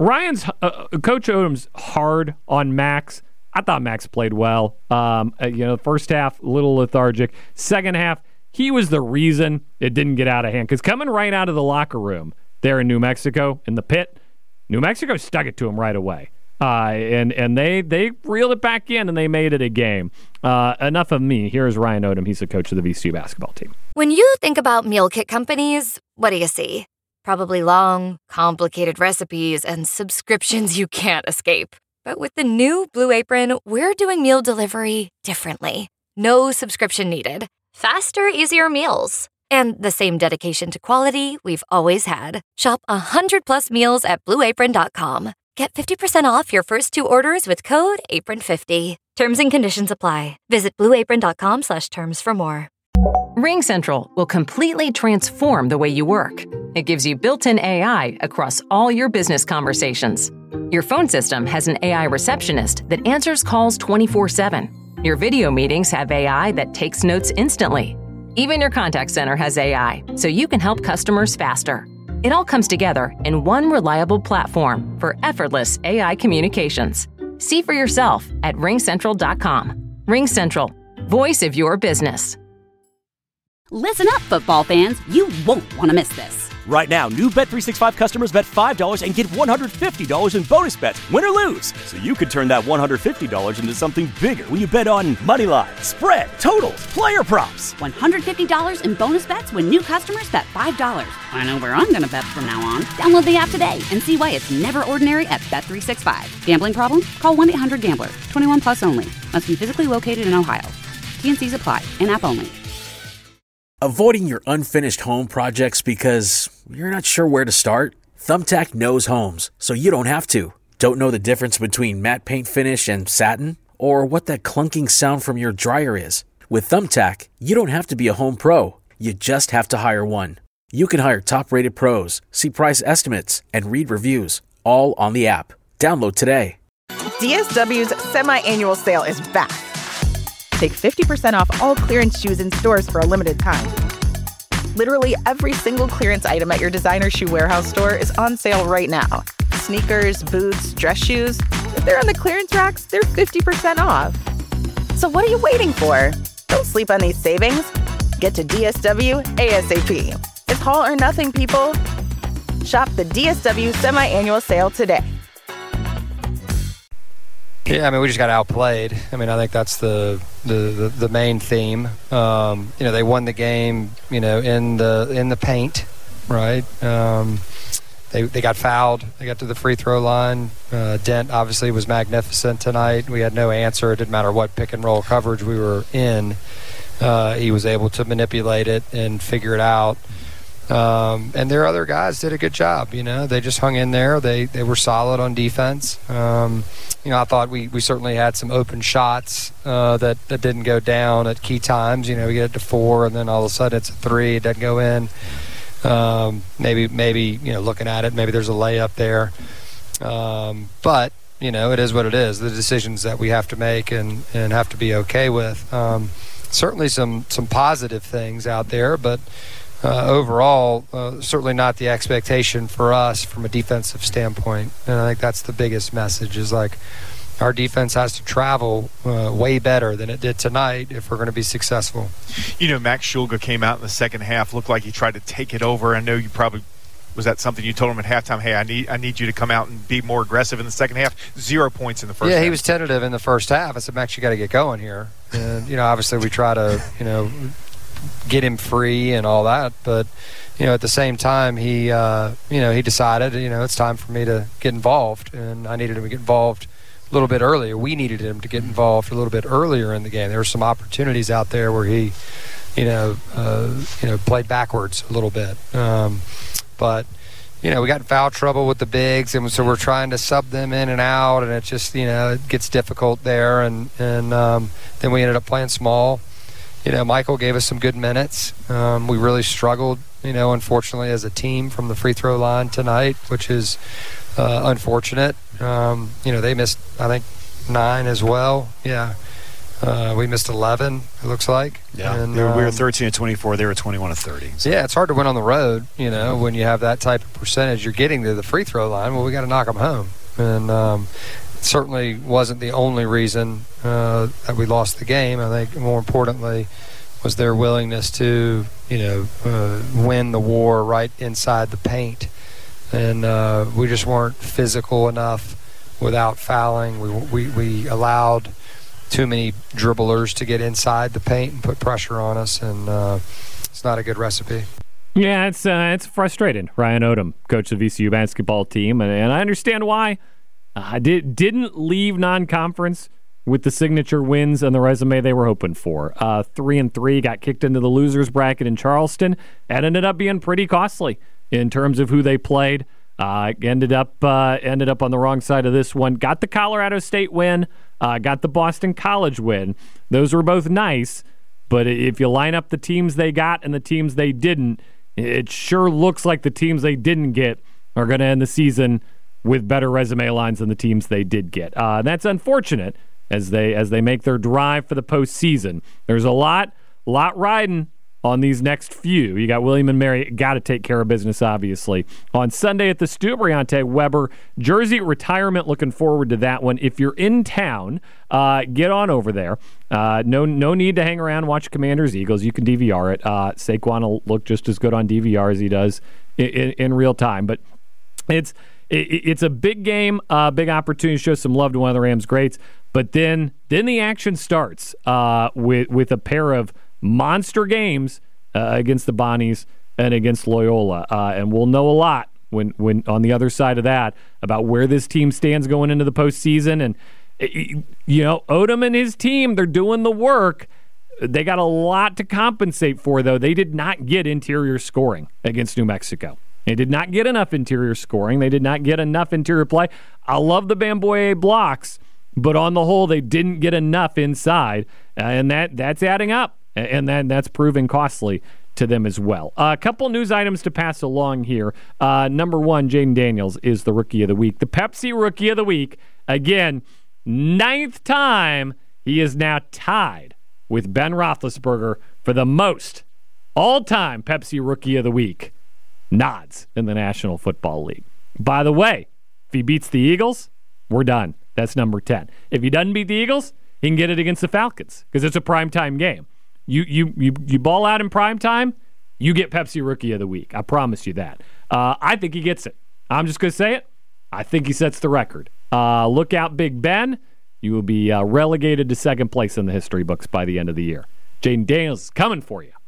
Ryan's uh, Coach Odom's hard on Max. I thought Max played well. Um, uh, you know, first half a little lethargic. Second half, he was the reason it didn't get out of hand. Because coming right out of the locker room there in New Mexico in the pit, New Mexico stuck it to him right away. Uh, and and they they reeled it back in and they made it a game. Uh, enough of me. Here's Ryan Odom. He's the coach of the V C U basketball team. When you think about meal kit companies, what do you see? Probably long, complicated recipes and subscriptions you can't escape. But with the new Blue Apron, we're doing meal delivery differently. No subscription needed. Faster, easier meals. And the same dedication to quality we've always had. Shop one hundred plus meals at blue apron dot com. Get fifty percent off your first two orders with code apron fifty. Terms and conditions apply. Visit blue apron dot com slash terms for more. RingCentral will completely transform the way you work. It gives you built-in A I across all your business conversations. Your phone system has an A I receptionist that answers calls twenty-four seven. Your video meetings have A I that takes notes instantly. Even your contact center has A I, so you can help customers faster. It all comes together in one reliable platform for effortless A I communications. See for yourself at ring central dot com. RingCentral, voice of your business. Listen up, football fans. You won't want to miss this. Right now, new Bet three sixty-five customers bet five dollars and get one hundred fifty dollars in bonus bets, win or lose. So you could turn that one hundred fifty dollars into something bigger when you bet on money line, spread, totals, player props. one hundred fifty dollars in bonus bets when new customers bet five dollars. I know where I'm going to bet from now on. Download the app today and see why it's never ordinary at Bet three sixty-five. Gambling problem? Call one eight hundred gambler. twenty-one plus only. Must be physically located in Ohio. T N Cs apply. In-app only. Avoiding your unfinished home projects because you're not sure where to start? Thumbtack knows homes, so you don't have to. Don't know the difference between matte paint finish and satin? Or what that clunking sound from your dryer is? With Thumbtack, you don't have to be a home pro. You just have to hire one. You can hire top-rated pros, see price estimates, and read reviews, all on the app. Download today. D S W's semi-annual sale is back. Take fifty percent off all clearance shoes in stores for a limited time. Literally every single clearance item at your designer shoe warehouse store is on sale right now. Sneakers, boots, dress shoes. If they're on the clearance racks, they're fifty percent off. So what are you waiting for? Don't sleep on these savings. Get to D S W ASAP. It's haul or nothing, people. Shop the D S W semi-annual sale today. Yeah, I mean, we just got outplayed. I mean, I think that's the the, the, the main theme. Um, you know, they won the game, you know, in the in the paint, right? Um, they they got fouled. They got to the free throw line. Uh, Dent obviously was magnificent tonight. We had no answer. It didn't matter what pick and roll coverage we were in. Uh, he was able to manipulate it and figure it out. Um, and their other guys did a good job. You know, they just hung in there. They they were solid on defense. Um, you know, I thought we, we certainly had some open shots uh, that, that didn't go down at key times. You know, we get it to four, and then all of a sudden it's a three. It doesn't go in. Um, maybe, maybe you know, looking at it, maybe there's a layup there. Um, but, you know, it is what it is. The decisions that we have to make and, and have to be okay with. Um, certainly some, some positive things out there, but Uh, overall, uh, certainly not the expectation for us from a defensive standpoint. And I think that's the biggest message is like our defense has to travel uh, way better than it did tonight if we're going to be successful. You know, Max Shulga came out in the second half, looked like he tried to take it over. I know you probably – was that something you told him at halftime? Hey, I need I need you to come out and be more aggressive in the second half. Zero points in the first yeah, half. Yeah, he was tentative in the first half. I said, Max, you got to get going here. And, you know, obviously we try to, you know – get him free and all that, but you know at the same time he uh, you know he decided you know it's time for me to get involved, and I needed him to get involved a little bit earlier. We needed him to get involved a little bit earlier in the game. There were some opportunities out there where he you know uh, you know played backwards a little bit, um, but you know we got in foul trouble with the bigs, and so we're trying to sub them in and out, and it just you know it gets difficult there, and and um, then we ended up playing small. You know, Michael gave us some good minutes. Um, we really struggled, you know, unfortunately, as a team from the free throw line tonight, which is uh, unfortunate. Um, you know, they missed, I think, nine as well. Yeah. Uh, we missed eleven, it looks like. Yeah, and, they were, we were um, thirteen and twenty-four. They were twenty-one and thirty. So. Yeah, it's hard to win on the road, you know, when you have that type of percentage. You're getting to the free throw line. Well, we got to knock them home. And um, it certainly wasn't the only reason uh, that we lost the game. I think more importantly was their willingness to, you know, uh, win the war right inside the paint. And uh, we just weren't physical enough without fouling. We, we, we allowed too many dribblers to get inside the paint and put pressure on us, and uh, it's not a good recipe. Yeah, it's uh, it's frustrating. Ryan Odom, coach of the V C U basketball team, and, and I understand why. I uh, did, didn't leave non-conference with the signature wins and the resume they were hoping for. Uh, three and three, got kicked into the losers bracket in Charleston. That ended up being pretty costly in terms of who they played. Uh, ended up uh, ended up on the wrong side of this one. Got the Colorado State win. Uh, got the Boston College win. Those were both nice, but if you line up the teams they got and the teams they didn't, it sure looks like the teams they didn't get are going to end the season with better resume lines than the teams they did get. Uh, that's unfortunate as they as they make their drive for the postseason. There's a lot, lot riding on these next few. You got William and Mary, got to take care of business, obviously. On Sunday at the Stu, Briante Weber, Jersey retirement, looking forward to that one. If you're in town, uh, get on over there. Uh, no no need to hang around and watch Commanders Eagles. You can D V R it. Uh, Saquon will look just as good on D V R as he does in, in, in real time. But it's it, it's a big game, a uh, big opportunity to show some love to one of the Rams' greats. But then then the action starts uh, with, with a pair of monster games uh, against the Bonnies and against Loyola. Uh, and we'll know a lot when, when on the other side of that about where this team stands going into the postseason. And, you know, Odom and his team, they're doing the work. They got a lot to compensate for, though. They did not get interior scoring against New Mexico. They did not get enough interior scoring. They did not get enough interior play. I love the Bamboye blocks, but on the whole, they didn't get enough inside, uh, and that that's adding up. And then that's proving costly to them as well. Uh, a couple news items to pass along here. Uh, number one, Jaden Daniels is the Rookie of the Week. The Pepsi Rookie of the Week, again, ninth time he is now tied with Ben Roethlisberger for the most all-time Pepsi Rookie of the Week nods in the National Football League. By the way, if he beats the Eagles, we're done. That's number ten. If he doesn't beat the Eagles, he can get it against the Falcons because it's a primetime game. You you you you ball out in prime time, you get Pepsi Rookie of the Week. I promise you that. Uh, I think he gets it. I'm just going to say it. I think he sets the record. Uh, look out, Big Ben. You will be uh, relegated to second place in the history books by the end of the year. Jaden Daniels is coming for you.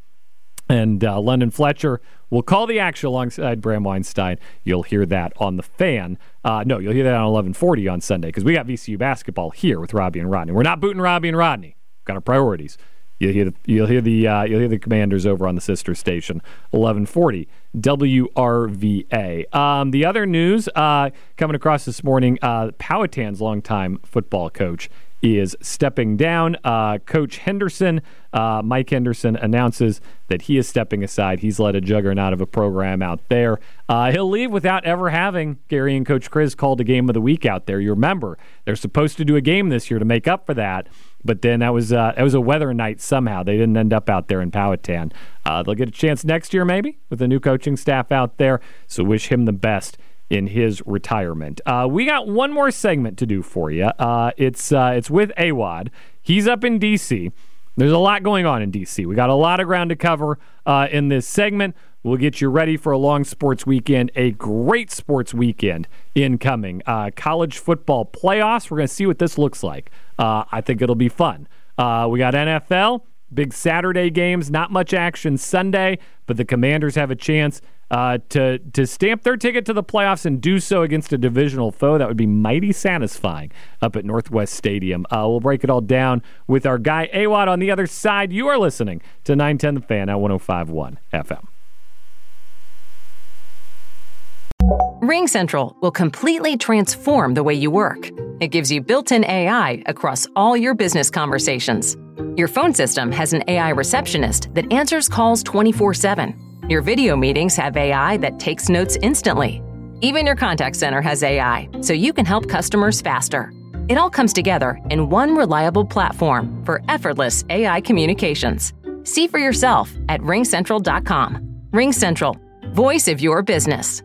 And uh, London Fletcher will call the action alongside Bram Weinstein. You'll hear that on the Fan. Uh, no, you'll hear that on eleven forty on Sunday because we got V C U basketball here with Robbie and Rodney. We're not booting Robbie and Rodney. We've got our priorities. You'll hear the you'll hear the uh, you'll hear the Commanders over on the sister station, eleven forty W R V A. Um, the other news uh, coming across this morning: uh, Powhatan's longtime football coach is stepping down. Uh, Coach Henderson, uh, Mike Henderson, announces that he is stepping aside. He's led a juggernaut of a program out there. Uh, he'll leave without ever having Gary and Coach Chris called a game of the week out there. You remember, they're supposed to do a game this year to make up for that, but then that was uh, that was a weather night somehow. They didn't end up out there in Powhatan. Uh, they'll get a chance next year maybe with the new coaching staff out there, so wish him the best in his retirement. Uh, we got one more segment to do for you. Uh, it's uh, it's with A W A D. He's up in D C. There's a lot going on in D C. We got a lot of ground to cover uh, in this segment. We'll get you ready for a long sports weekend, a great sports weekend incoming. Uh, college football playoffs. We're going to see what this looks like. Uh, I think it'll be fun. Uh, we got N F L, big Saturday games, not much action Sunday, but the Commanders have a chance uh, to to stamp their ticket to the playoffs and do so against a divisional foe. That would be mighty satisfying up at Northwest Stadium. Uh, we'll break it all down with our guy A W A D on the other side. You are listening to nine ten The Fan at one oh five point one F M. RingCentral will completely transform the way you work. It gives you built-in A I across all your business conversations. Your phone system has an A I receptionist that answers calls twenty-four seven. Your video meetings have A I that takes notes instantly. Even your contact center has A I, so you can help customers faster. It all comes together in one reliable platform for effortless A I communications. See for yourself at ring central dot com. RingCentral, voice of your business.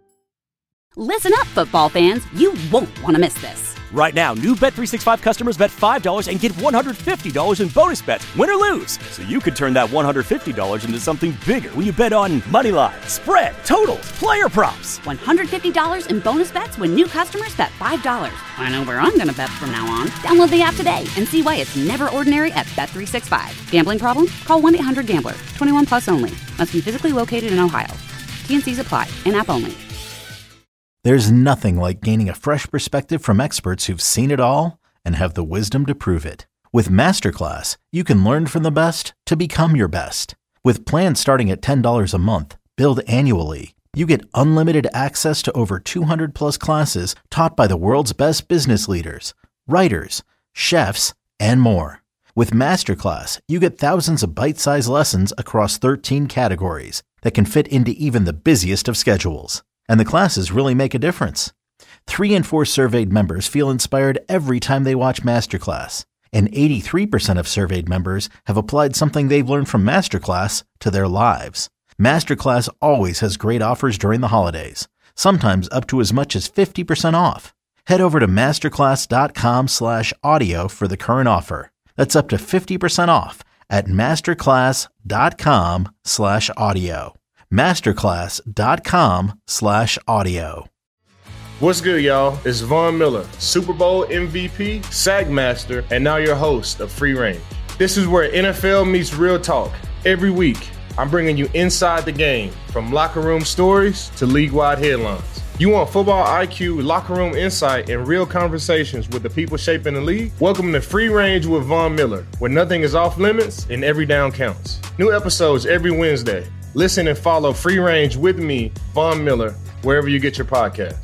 Listen up, football fans. You won't want to miss this. Right now, new Bet three sixty-five customers bet five dollars and get one hundred fifty dollars in bonus bets, win or lose. So you could turn that one hundred fifty dollars into something bigger when you bet on money line, spread, totals, player props. one hundred fifty dollars in bonus bets when new customers bet five dollars. I know where I'm going to bet from now on. Download the app today and see why it's never ordinary at Bet three sixty-five. Gambling problem? Call one eight hundred gambler. twenty-one plus only. Must be physically located in Ohio. T and C's apply. In-app only. There's nothing like gaining a fresh perspective from experts who've seen it all and have the wisdom to prove it. With Masterclass, you can learn from the best to become your best. With plans starting at ten dollars a month, billed annually, you get unlimited access to over two hundred plus classes taught by the world's best business leaders, writers, chefs, and more. With Masterclass, you get thousands of bite-sized lessons across thirteen categories that can fit into even the busiest of schedules. And the classes really make a difference. Three in four surveyed members feel inspired every time they watch Masterclass. And eighty-three percent of surveyed members have applied something they've learned from Masterclass to their lives. Masterclass always has great offers during the holidays, sometimes up to as much as fifty percent off. Head over to masterclass.com slash audio for the current offer. That's up to fifty percent off at masterclass.com slash audio. masterclass.com slash audio. What's good, y'all? It's Von Miller, Super Bowl M V P, SAG Master, and now your host of Free Range. This is where N F L meets real talk. Every week, I'm bringing you inside the game, from locker room stories to league-wide headlines. You want football I Q, locker room insight, and real conversations with the people shaping the league? Welcome to Free Range with Von Miller, where nothing is off limits and every down counts. New episodes every Wednesday. Listen and follow Free Range with me, Von Miller, wherever you get your podcast.